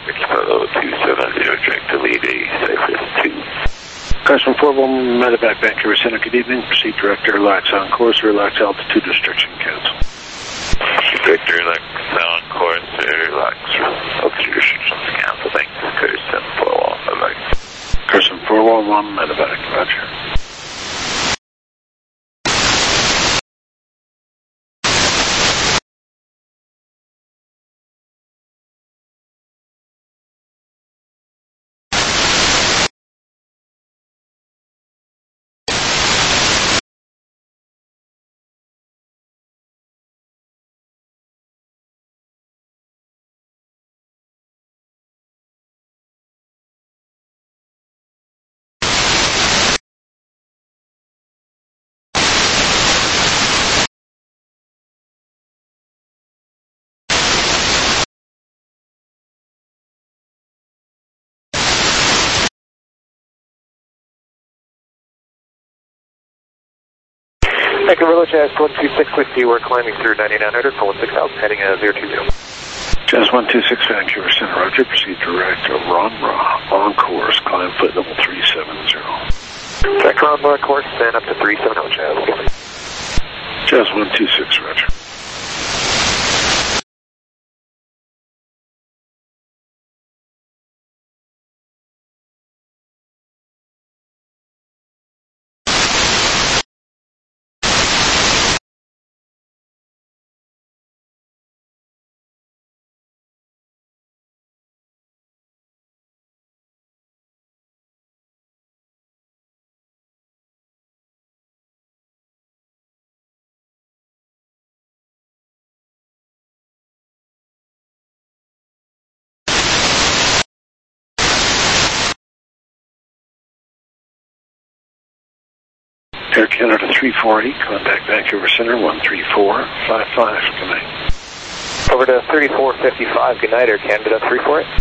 Package Photo two seven zero, direct to lead a Cypress two. Carson four one, Medevac, Vancouver Center, good evening. Proceed direct to relax on course, relax altitude restriction cancel. Direct to relax on course, relax altitude restrictions cancel. Thanks, Carson four one, Medevac. Carson four one one, Medevac, roger. Vancouver Jazz one two six with you. We're climbing through ninety-nine hundred for one six thousand, heading uh, zero two zero. Jazz one two six, Vancouver Center, roger. Proceed direct to Ronbra on course, climb foot level three seven zero. Check Ronbra course, stand up to three seven zero, Jazz. Jazz one two six, roger. Air Canada three four eight, contact Vancouver Center one three four five five, good night. Over to thirty-four fifty-five, good night, Air Canada three four eight.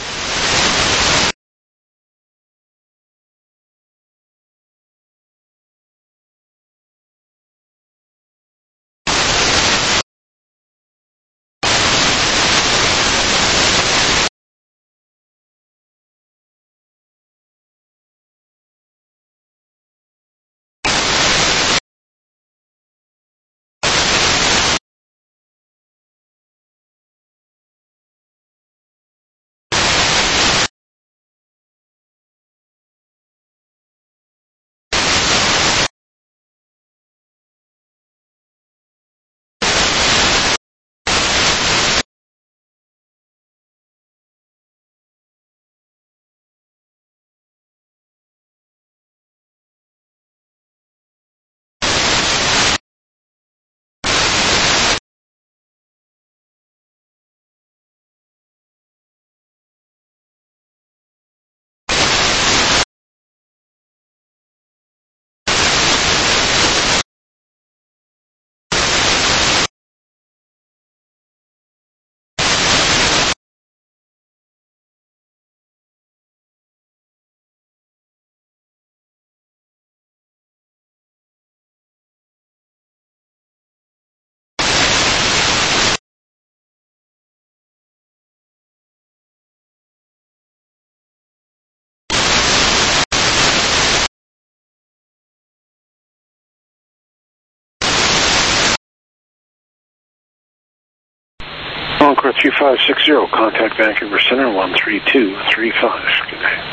Encore three five six zero, contact Vancouver Center one three two three five, good night.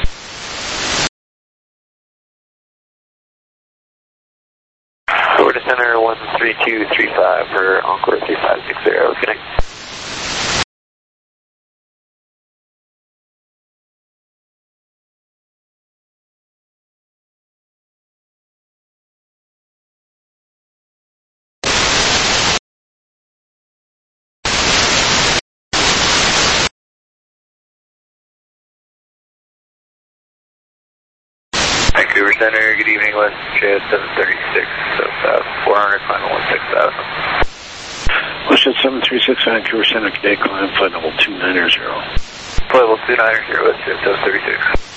Over to Center one three two three five for Encore three five six zero, good night. Vancouver Center, good evening, West J S seven thirty-six, so south four hundred, climb one six thousand. West seven three six, Vancouver Center, today climb flight level two nine zero. Flight level two nine zero, West J S seven thirty-six.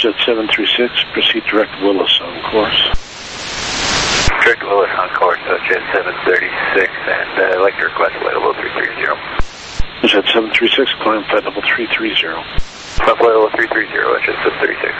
Jet seven three six, proceed direct Willis on course. Direct Willis on course, so Jet seven thirty-six, and uh, I'd like to request flight level three three zero. Jet seven three six, climb flight level three three zero. Flight level three three zero, Jet seven thirty-six.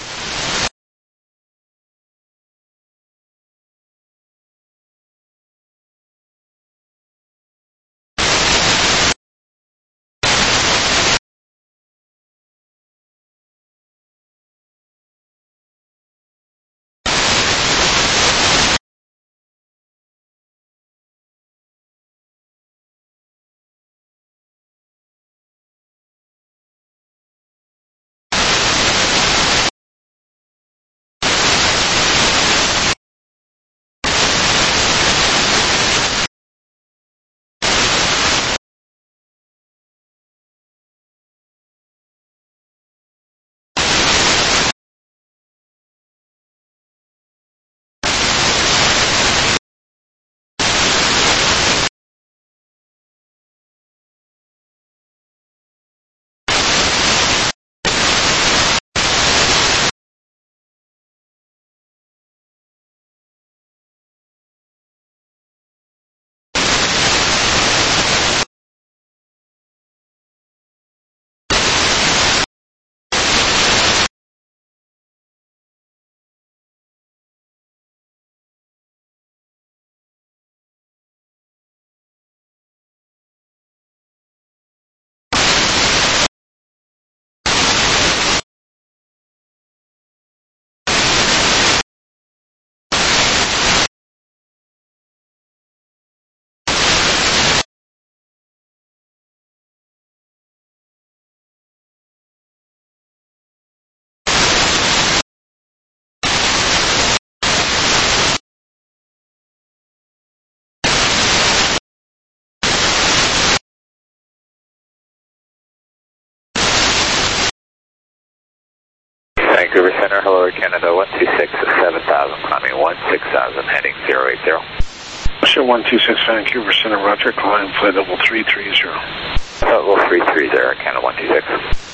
Vancouver Center, hello Canada, one two six seven thousand, climbing one six thousand, heading zero eight zero. Show one two six Vancouver Center, roger, climb flight level three three zero. Level three three zero, Canada one two six.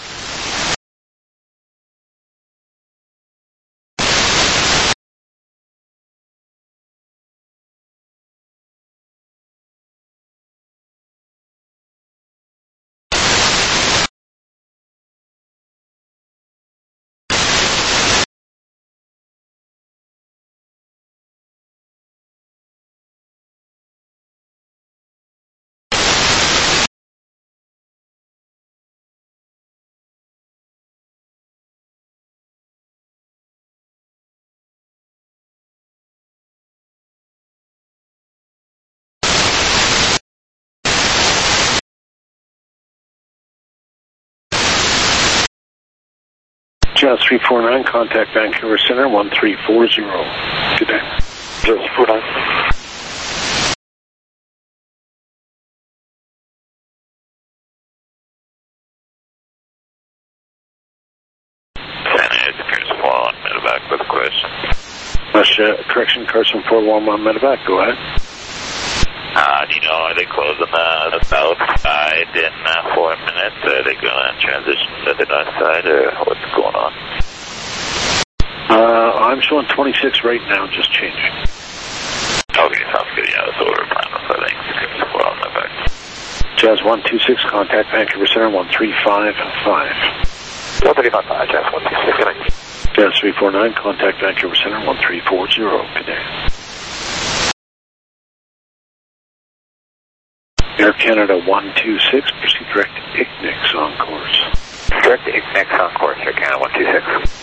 Jet three four nine, contact Vancouver Center, one three four zero. Good day. Jet three four nine. Medevac with a question. Uh, correction, Carson four one one Medevac, go ahead. Uh, do you know, are they closing the, the south side in uh, four minutes? Are they going to transition to the north side, or what's going on? Uh, I'm showing twenty-six right now, just changing. Okay, sounds good. Yeah, that's what we're planning for. Thanks. We're on the back. Jazz one two six, contact Vancouver Center, one three five five. one three five five, Jazz one two six, good night. Jazz three four nine, contact Vancouver Center, one three four zero. Good day. Air Canada one two six, proceed direct to I C N I X on course. Direct to I C N I X on course, Air Canada one two six.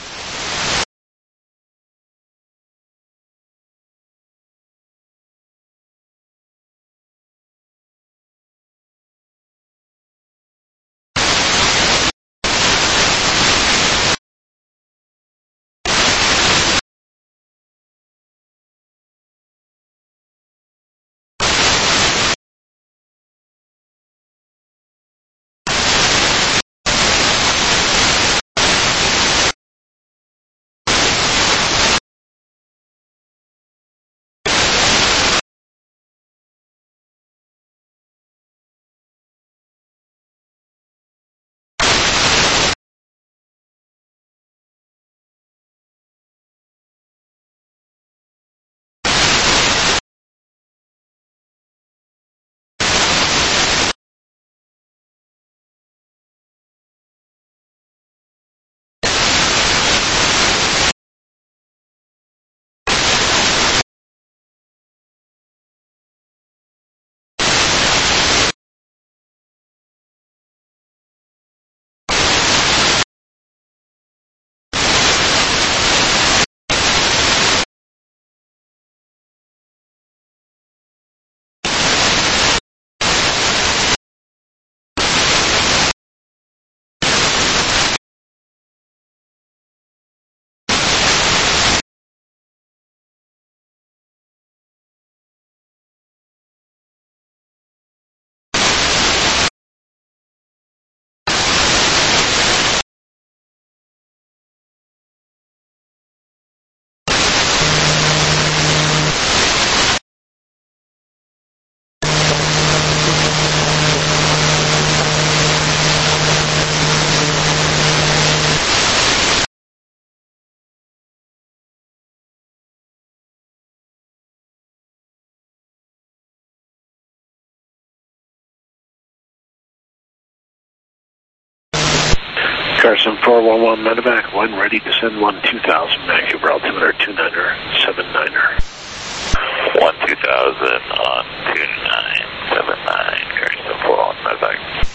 Carson four one one medevac, one ready to send one two thousand, Vancouver altimeter two niner seven niner. one two thousand on two nine seven nine, Carson four one medevac.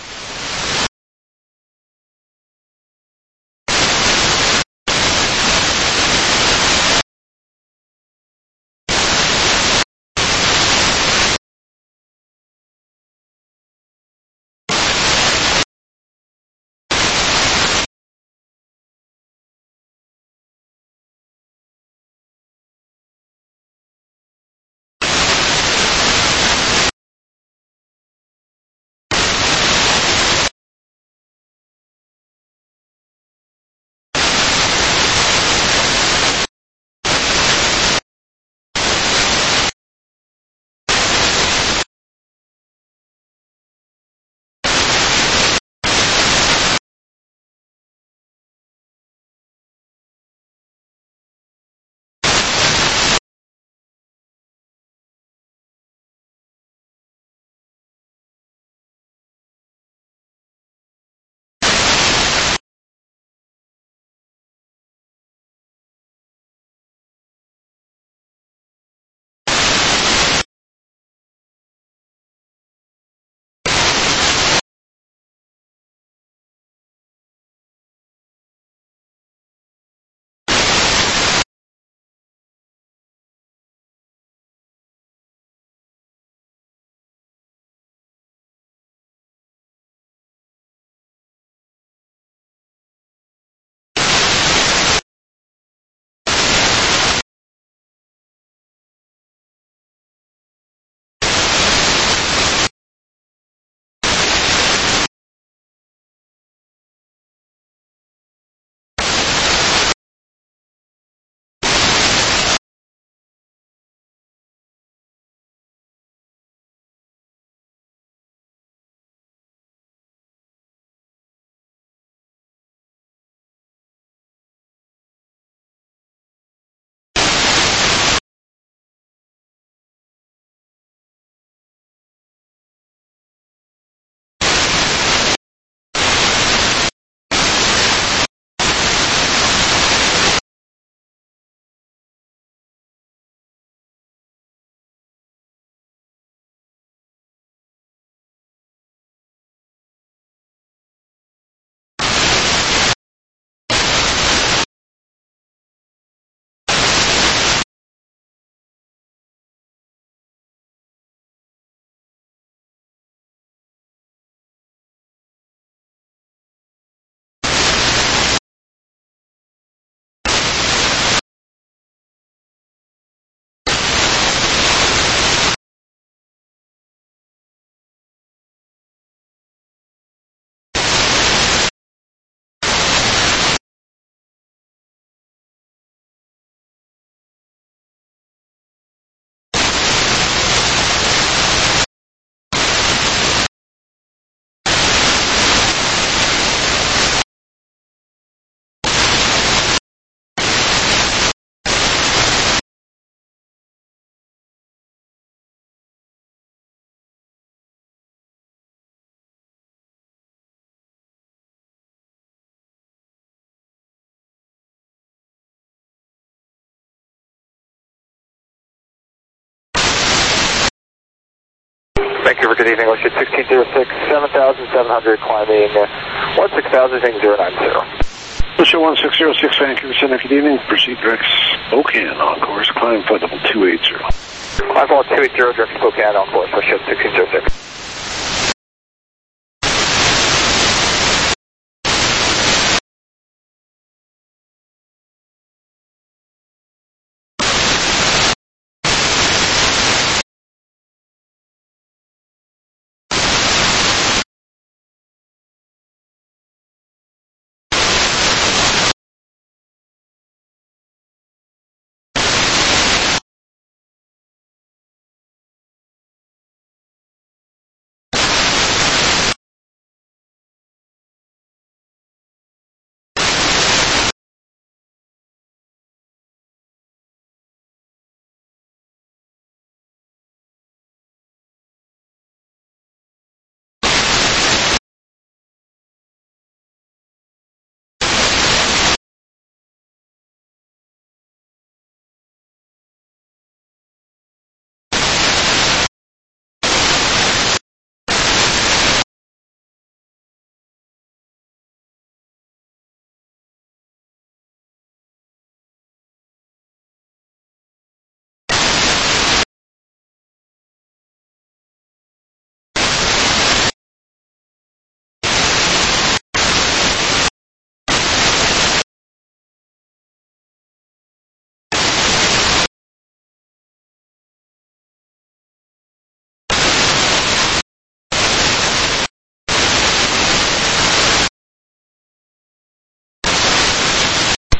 Vancouver, good evening, Ocean sixteen zero six, seven thousand seven hundred, climbing one six thousand, zero nine zero. Ocean one six zero six, Vancouver Center, good evening, proceed direct Spokane on course, climb flight level two eighty. Climb level two eighty, direct Spokane on course, Ocean sixteen zero six.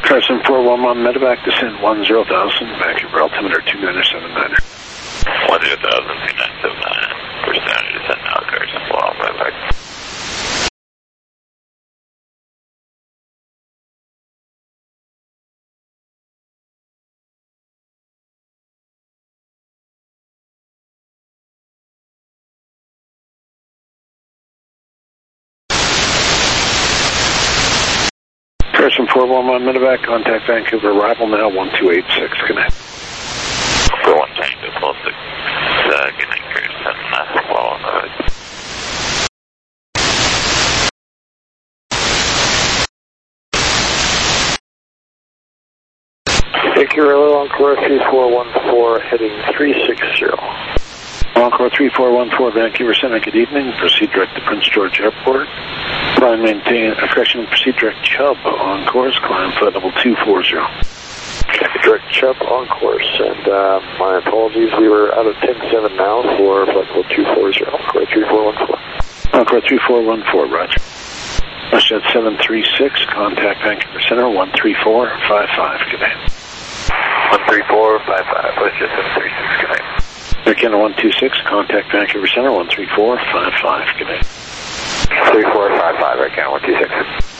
Carson four one one, medevac, descent one zero thousand, Vancouver altimeter two nine seven nine. one zero thousand, two nine seven nine. First down to descent now, Carson four one, medevac. Carson four one one, medevac, contact Vancouver, arrival now one two eight six, connect. four one Tango, full six, uh, good night, Carson, uh, four one, medevac. Vancouver, Encore three four one four, heading three six zero. Encore three four one four, Vancouver Center, good evening. Proceed direct to Prince George Airport. Climb, maintain, uh, correction, proceed direct Chubb on course, climb flight level two four zero. Direct Chubb on course, and uh, my apologies, we were out of ten seven now for flight level two four zero, Encore three four one four. Encore three four one four, roger. Westjet seven three six, contact Vancouver Center, one three four five five, good night. one three four five five, Westjet seven three six, good night. Air Canada one two six, contact Vancouver Center, one three four five five, good night. three four five five, Air Canada one two six.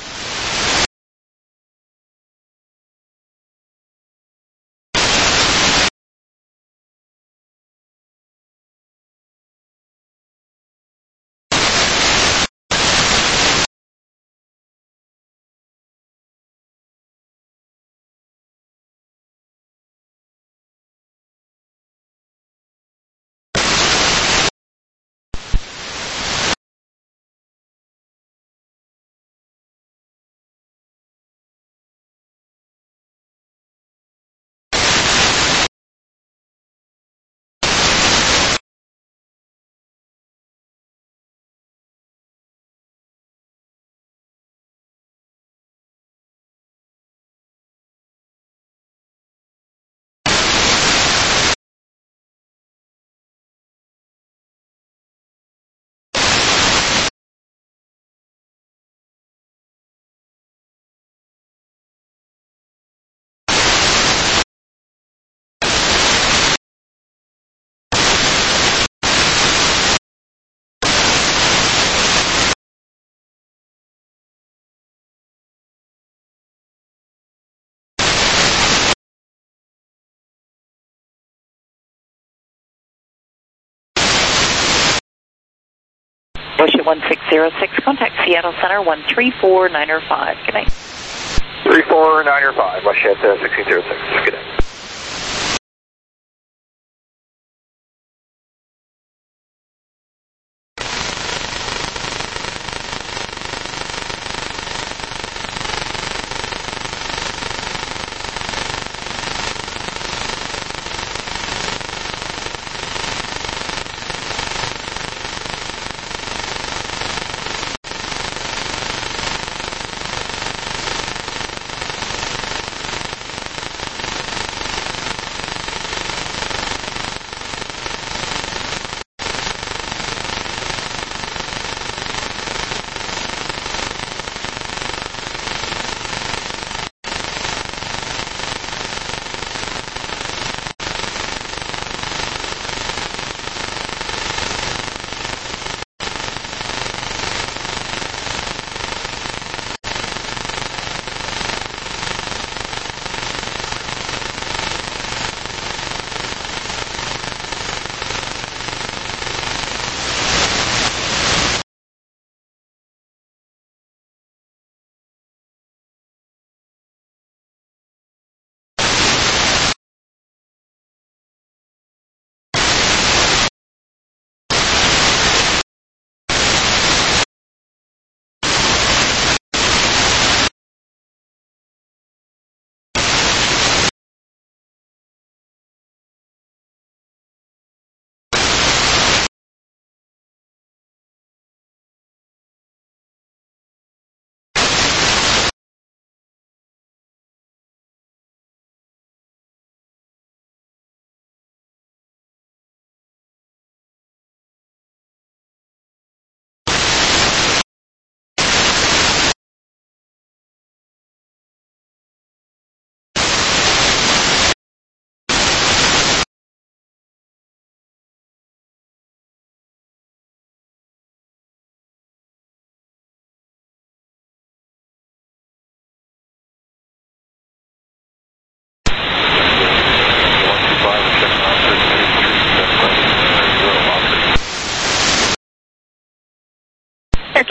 Westjet one six zero six, contact Seattle Center one three four nine five. Good night. three four nine five, Westjet uh, sixteen zero six. Good night.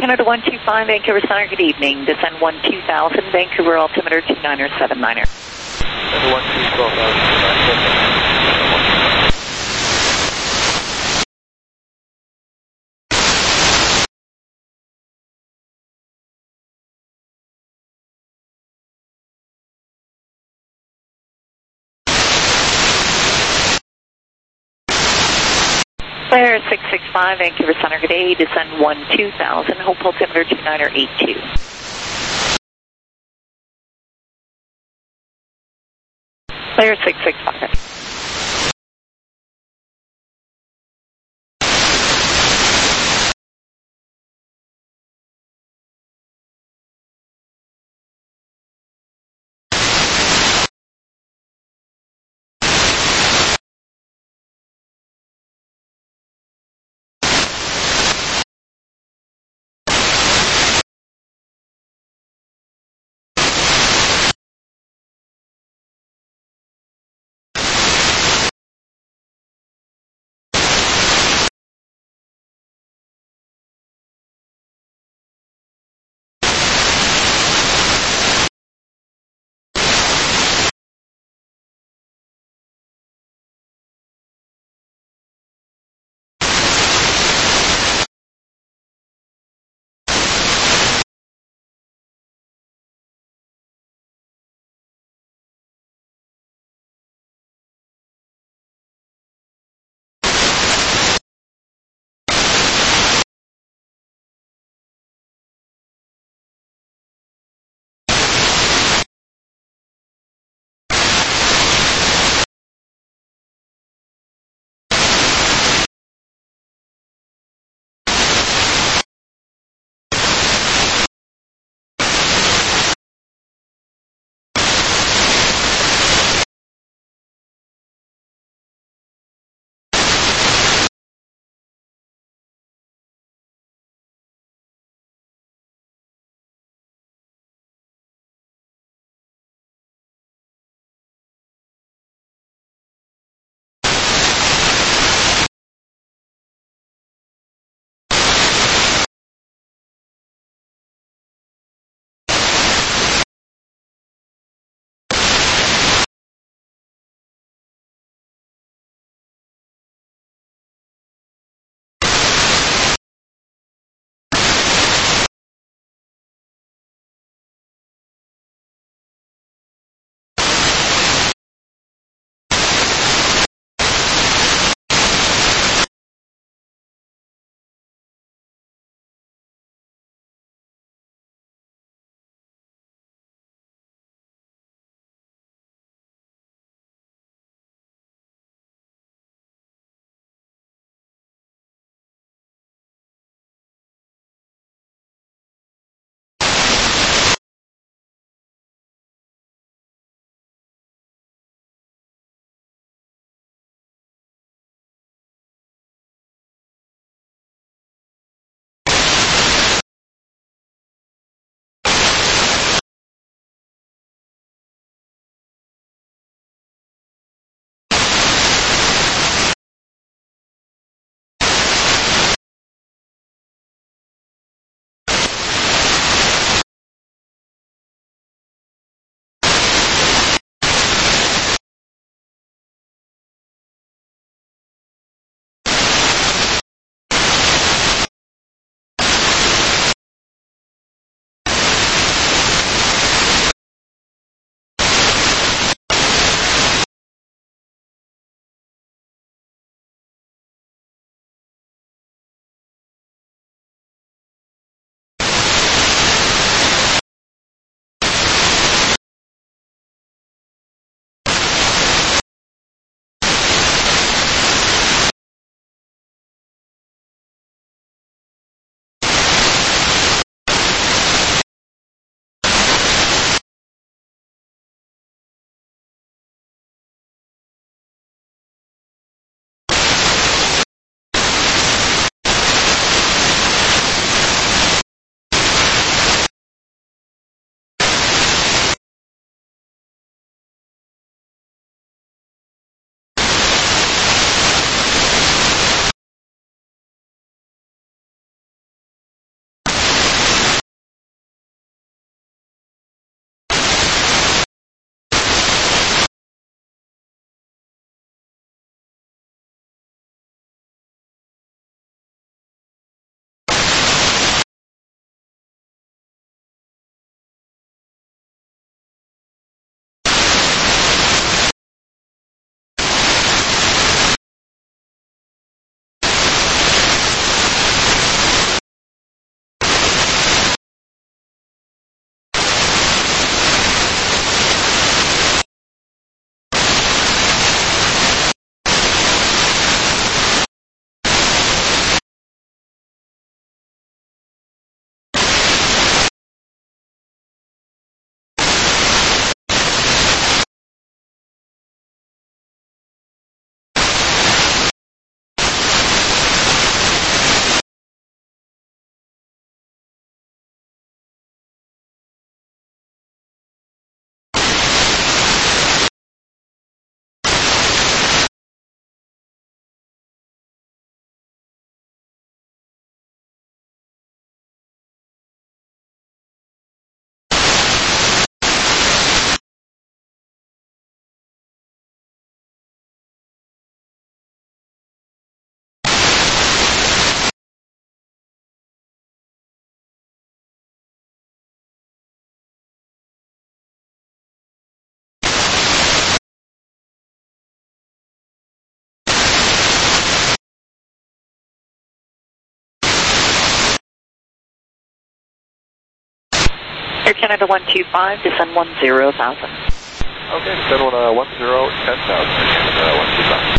Canada one two five, Vancouver Center, good evening. Descend one two thousand, Vancouver altimeter two niner seven niner. Canada one two twelve thousand. Flair six six five, Vancouver Center, good day. Descend one two thousand, hope altimeter two niner eight two. Flair six six five. Air Canada one two five, descend one zero thousand. Okay, descend one, uh, one zero, ten thousand, Canada one two five.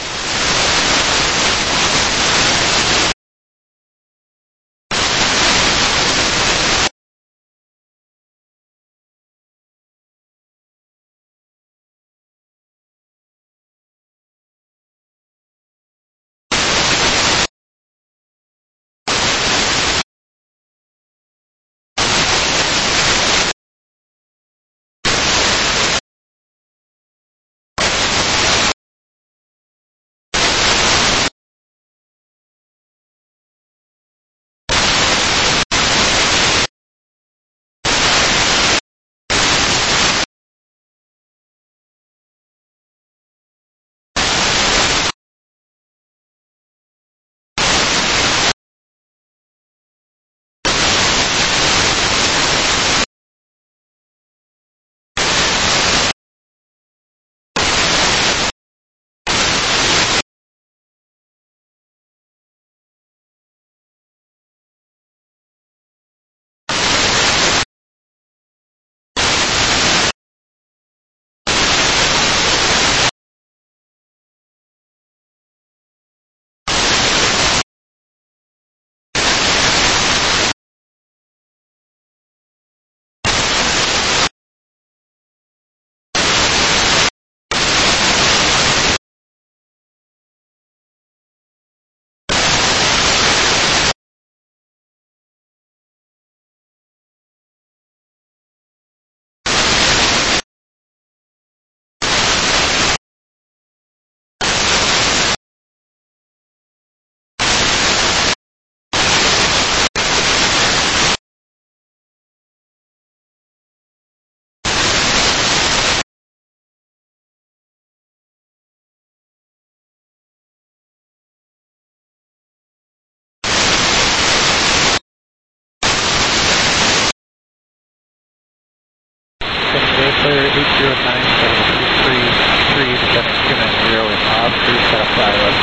Clear eight zero nine seven two three three, descending two nine zero in off, please set up pilot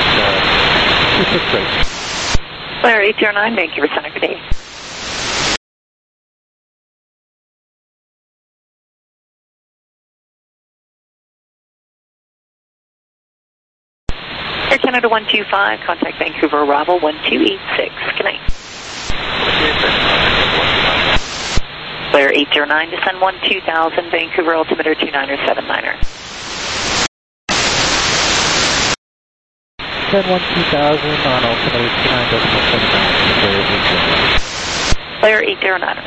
uh, two six eight. Clear eight zero nine, Vancouver Center, good day. Air Canada one two five, contact Vancouver arrival one two eight six, good night. Clear eight zero nine, descend one two thousand, Vancouver altimeter two niner seven niner. Descend one two thousand on altimeter two nine seven nine, clear eight zero nine.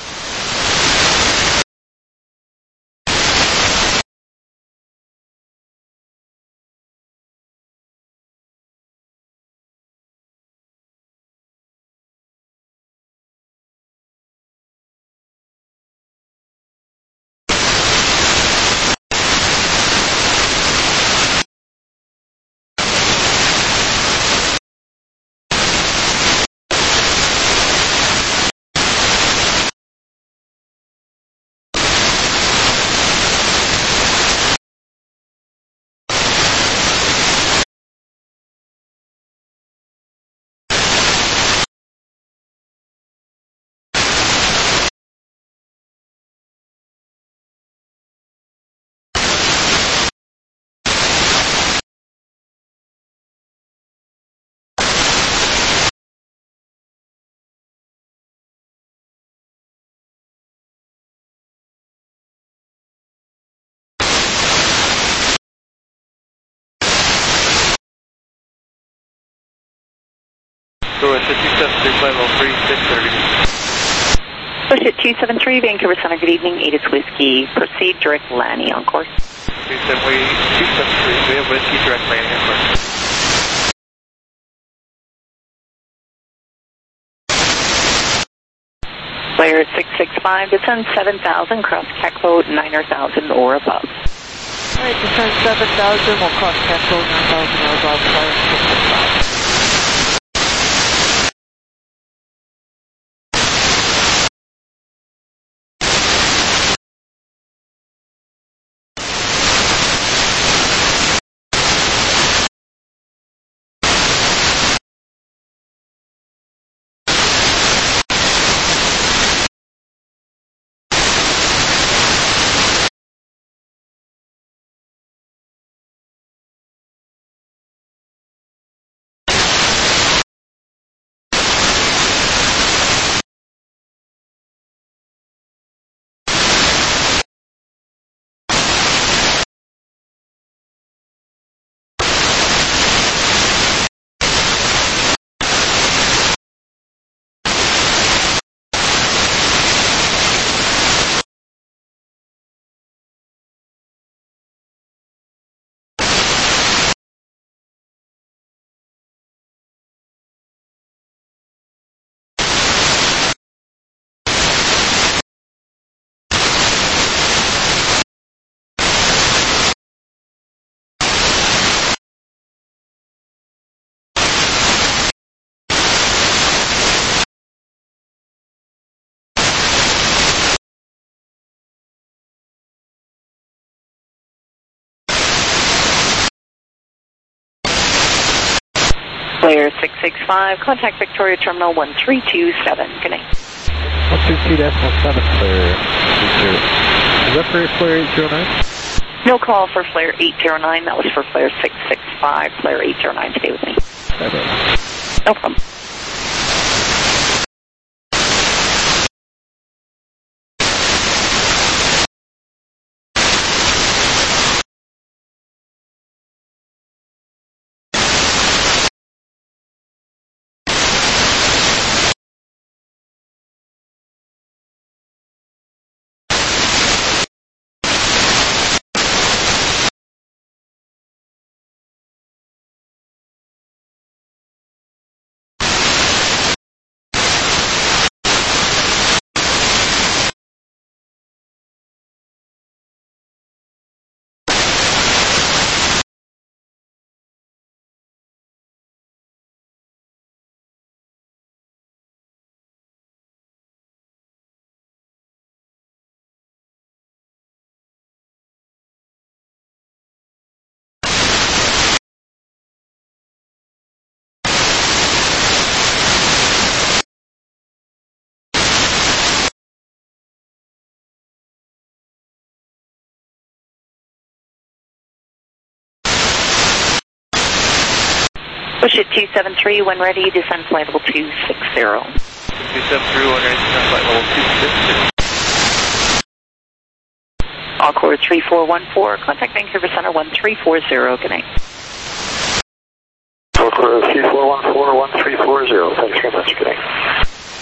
Go at two seven three, flight level three six thirty. Push at two seven three, Vancouver Center, good evening, Atis Whiskey, proceed direct landing on course. two seven three, we have Whiskey direct landing on course. Clear six six five, descend seven thousand, cross Kakpo nine thousand or above. Alright, descend seven thousand, we'll cross Kakpo nine thousand or above, clear six six five. six six five. Contact Victoria Terminal one three two seven. Good night. one two two decimal seven, flare eight zero. Is that for flare eight zero nine? No call for flare eight zero nine. That was for flare six six five. Flare eight zero nine, stay with me. No problem. Push it two seven three, when ready, descend flight level two six zero. two seven three, when ready, descend flight level two six zero. Encore three four one four, contact Vancouver Center one three four zero, good night. Encore three four one four, one three four zero, thanks very much, good night.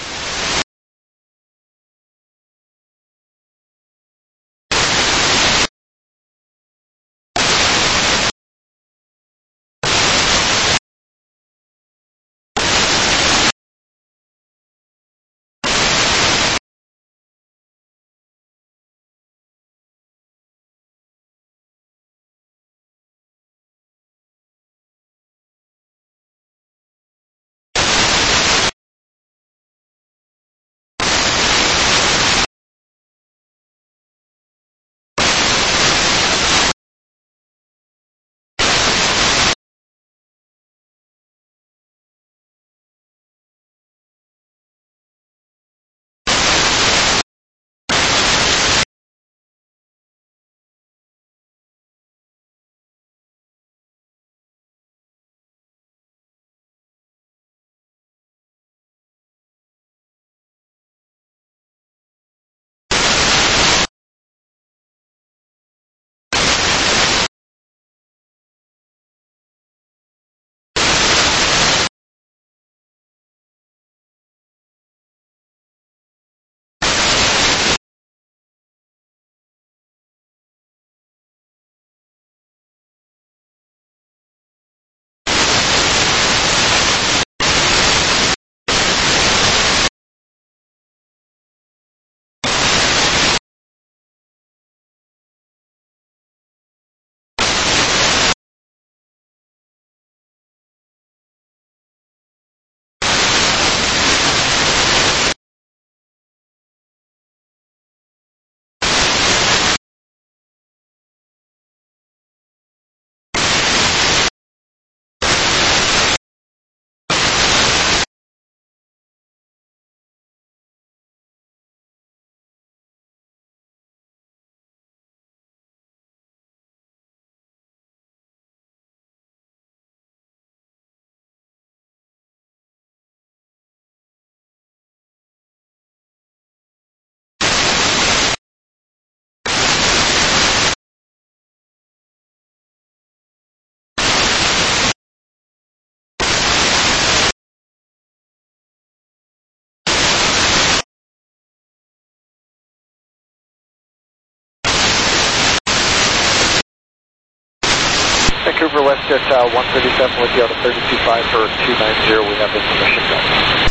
Vancouver West Jet uh, one thirty-seven with you on a thirty-two five for two nine zero. We have information done.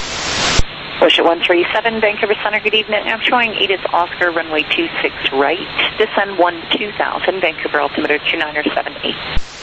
Push it one three seven, Vancouver Center, good evening. I'm showing eight is Oscar, runway two six right. Descend one two thousand, Vancouver altimeter two nine seven eight.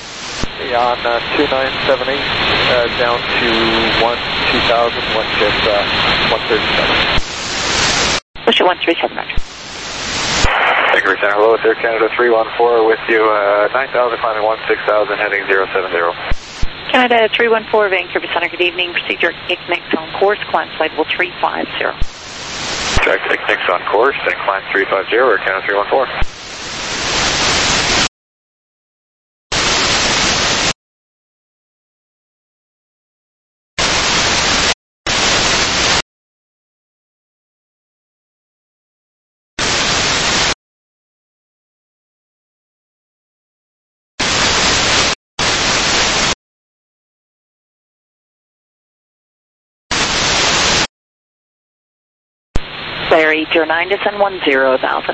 On uh, two nine seven eight, uh, down to one two thousand, West Jet uh, one thirty-seven. Push it one three seven, Roger. Vancouver Center, hello, Air Canada three one four with you, uh, nine thousand, climbing one six thousand, heading zero seven zero. Canada three one four, Vancouver Center, good evening. Procedure Ignix on course, climb flight level three five zero. Check Ignix on course and climb three five zero, Canada three one four. Flare eight zero nine, descend one zero thousand.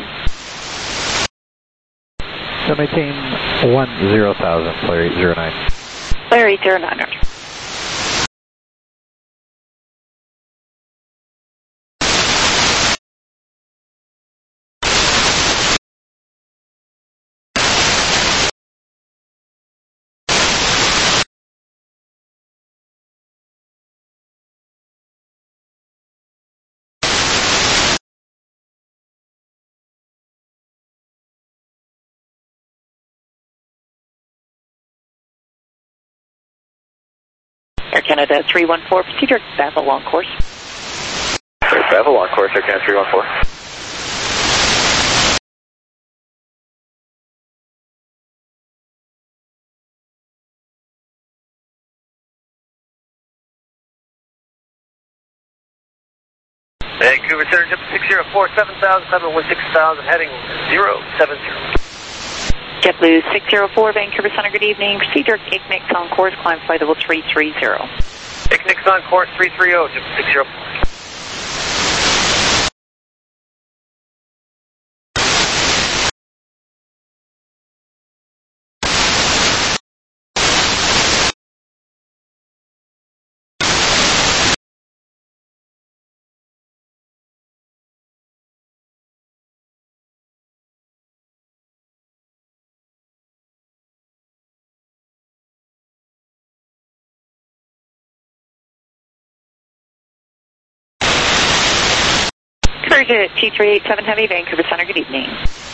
So maintain one zero thousand, flare eight zero nine. Flare eight zero nine, roger. Air Canada three one four, procedure Bevel on course. Bevel on course, Air Canada three one four. Vancouver Center, Jet six zero four, seven thousand, seven one six thousand, heading zero seven zero. JetBlue six zero four, Vancouver Center, good evening. Procedure Ignix on course, climb flight level three three zero. Ignix on course three three zero, Jet six zero four. Converge T three eight seven Heavy, Vancouver Center, good evening.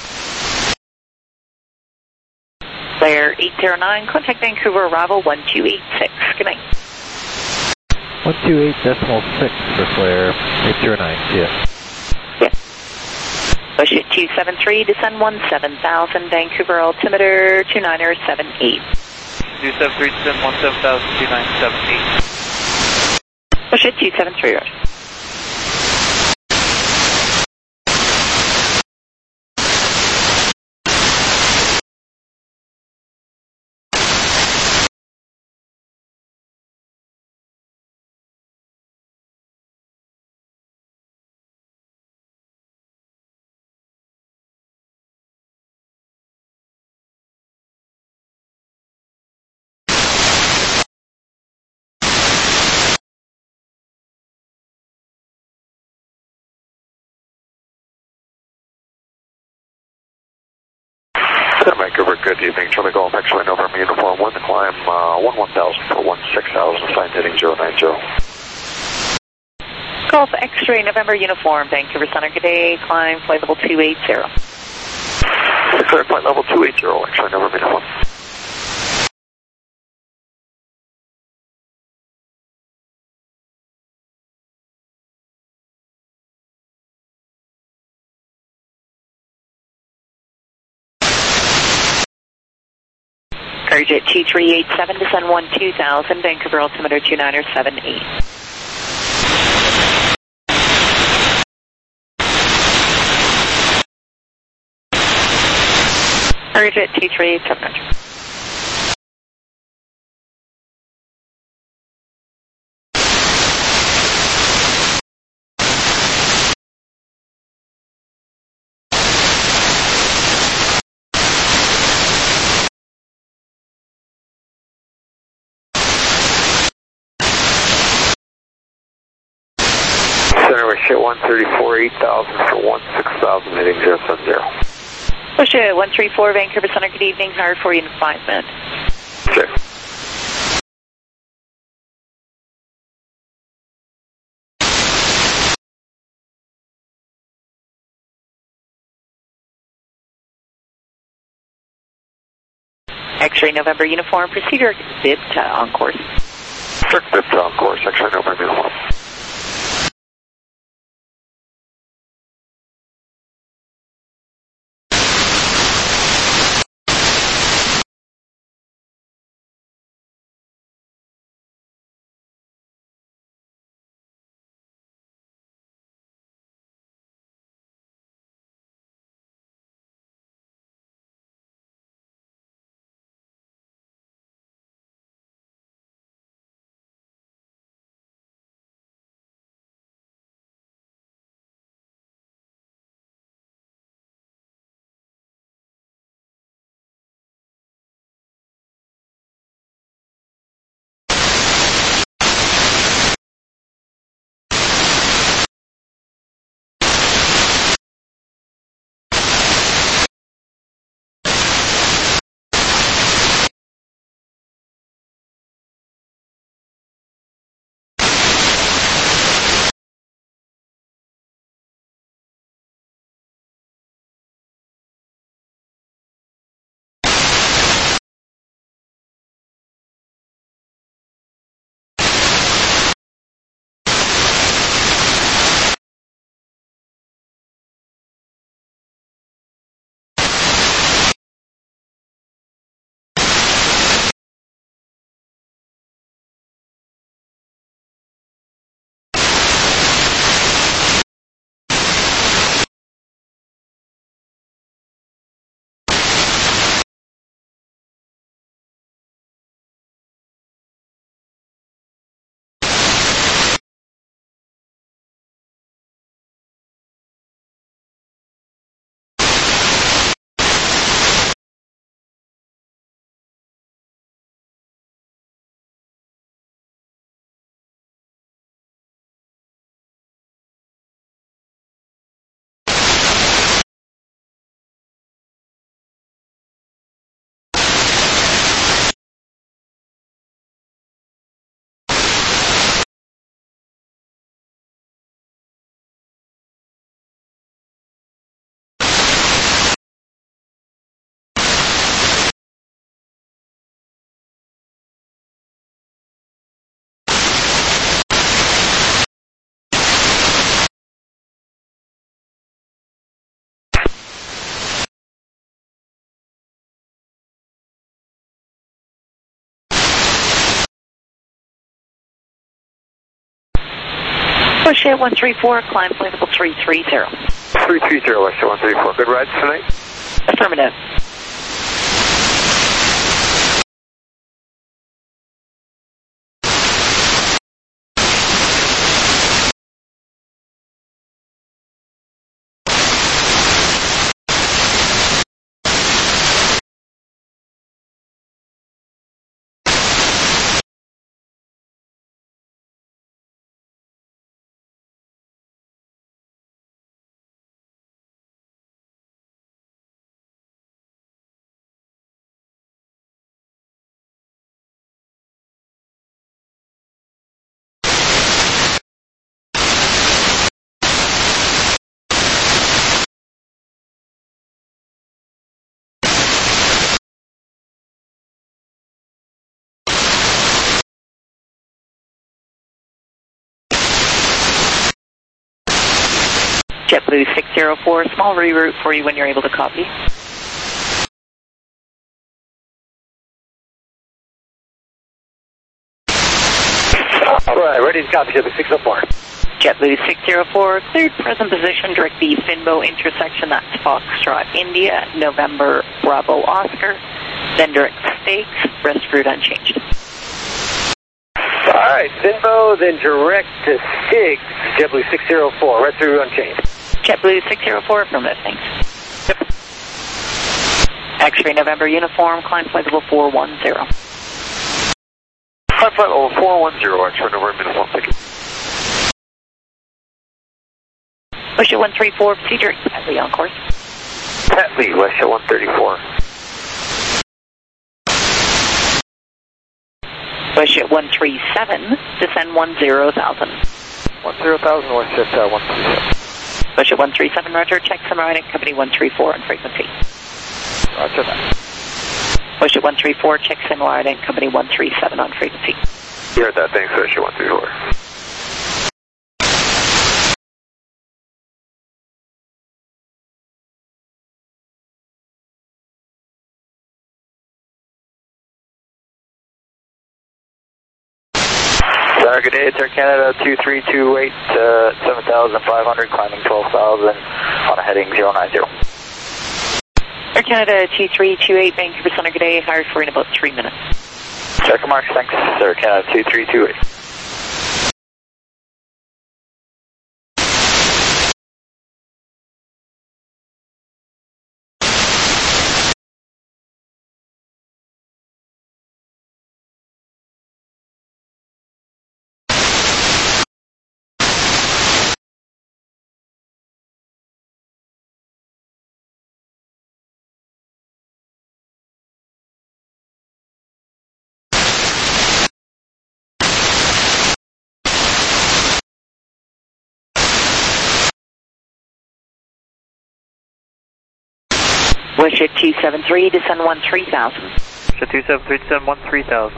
Flare eight zero nine, contact Vancouver arrival one two eight six. Good night. one two eight decimal six for flare eight zero nine, see ya. Yeah. Push it two seven three, descend one seven thousand, Vancouver altimeter two nine seven eight. two seven three, descend one seven thousand, two nine seven eight. Push it two seven three, roger. Vancouver, good evening. Charlie Golf, X-Ray November Uniform one, the climb uh, one one thousand for one six thousand, assigned heading zero nine zero. Golf X-Ray November Uniform, Vancouver Center, good day, climb flight level two eight zero. Clear flight level two eight zero, X-Ray November Uniform. Jet T three eight seven, descend one two thousand, Vancouver altimeter two nine seven eight. Jet T three eight seven. Center, shit one thirty-four, eight thousand for one six thousand, heading zero seven zero. Push it one three four, Vancouver Center, good evening, hard for you in five minutes. Okay. X-ray November uniform, procedure bid uh, on course. Strict bid on course, X-ray November uniform. Westjet one three four, climb flight level three three zero. three three zero, Westjet one three four. Good rides tonight? Affirmative. JetBlue six zero four, small reroute for you when you're able to copy. All right, ready to copy, JetBlue six zero four. JetBlue six zero four, cleared present position, direct the Finbo intersection, that's Foxtrot India, November Bravo Oscar, then direct stakes, rest route unchanged. All right, Finbo, then direct to Stiggs, JetBlue six zero four, rest route unchanged. JetBlue six zero four, affirmative, thanks. Yep. X-ray November uniform, climb flight level four one zero. Climb flight level four one zero, X-ray November uniform, thank you. Westjet one three four, procedure exactly on course. Pat Lee, Westjet one thirty-four. Westjet one three seven, descend one zero thousand. one zero thousand, Westjet uh, one three seven. Westjet one three seven, roger, check Summer Company one three four on frequency. Roger that. Wish it one three four, check sim wide and company one three seven on frequency. You heard that, thanks, Wish it one three four. Center, good day, it's Air Canada two three two eight, uh, seven thousand five hundred, climbing twelve thousand on a heading zero nine zero. Air Canada two three two eight, Vancouver Center, good day, higher for in about three minutes. Check marks, thanks, Air Canada two three two eight. Wish it two seven three, descend one three thousand. Wish it two seven three, descend one three thousand.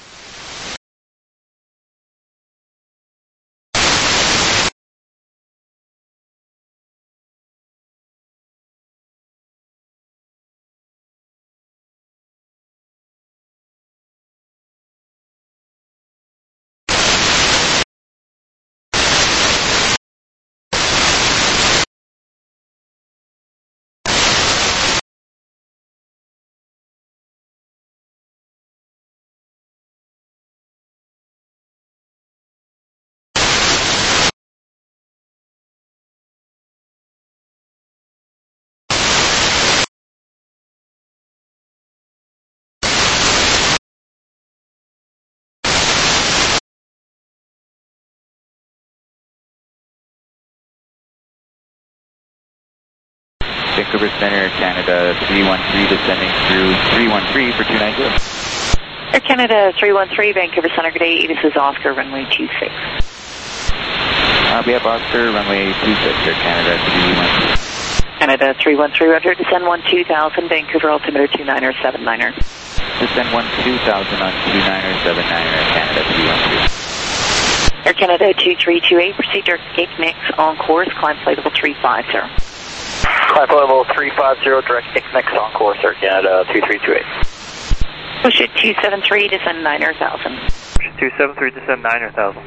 Vancouver Center, Canada three one three, descending through three one three for two nine zero. Air Canada three one three, Vancouver Center, good day, this is Oscar, runway two six. Uh, we have Oscar, runway two six, Air Canada three one three. Canada three one three, roger, descend one two thousand, Vancouver altimeter two niner seven niner. Descend one two thousand on two niner seven niner, Air Canada three one three. Air Canada two three two eight, proceed direct gate mix on course, climb flight level three five zero. Climb flight level three five zero, direct X mix on course, Air Canada two three two eight. Push it two seven three, descend niner thousand. Push it two seven three, descend niner thousand.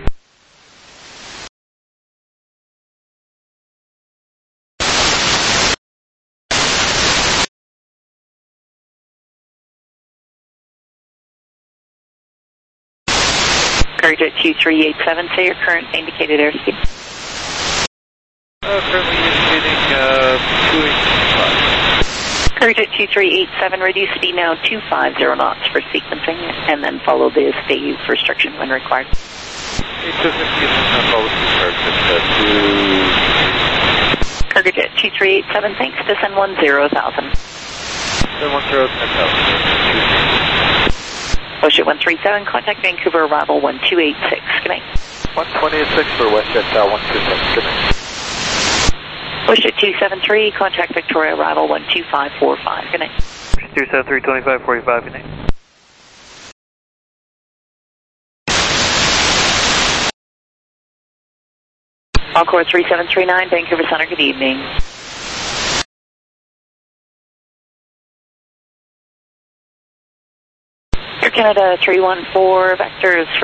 Courage two three eight seven, say your current indicated airspeed. Uh, currently indicating uh, two eighty-five. Courage two three eight seven, reduce speed now two five zero knots for sequencing, and then follow the phase restriction when required. It doesn't give us all the two Courage two three eight seven, thanks, descend one zero thousand. Descend one zero thousand. Push it one three seven, contact Vancouver, arrival one two eight six, good night. one twenty-eight six for WestJet uh, one two six, good night. Push it two seven three, contact Victoria, arrival one two five four five, good night. two seven three, twenty-five forty-five, good night. Encore three seven three nine, Vancouver Center, good evening. Air Canada three one four, vectors for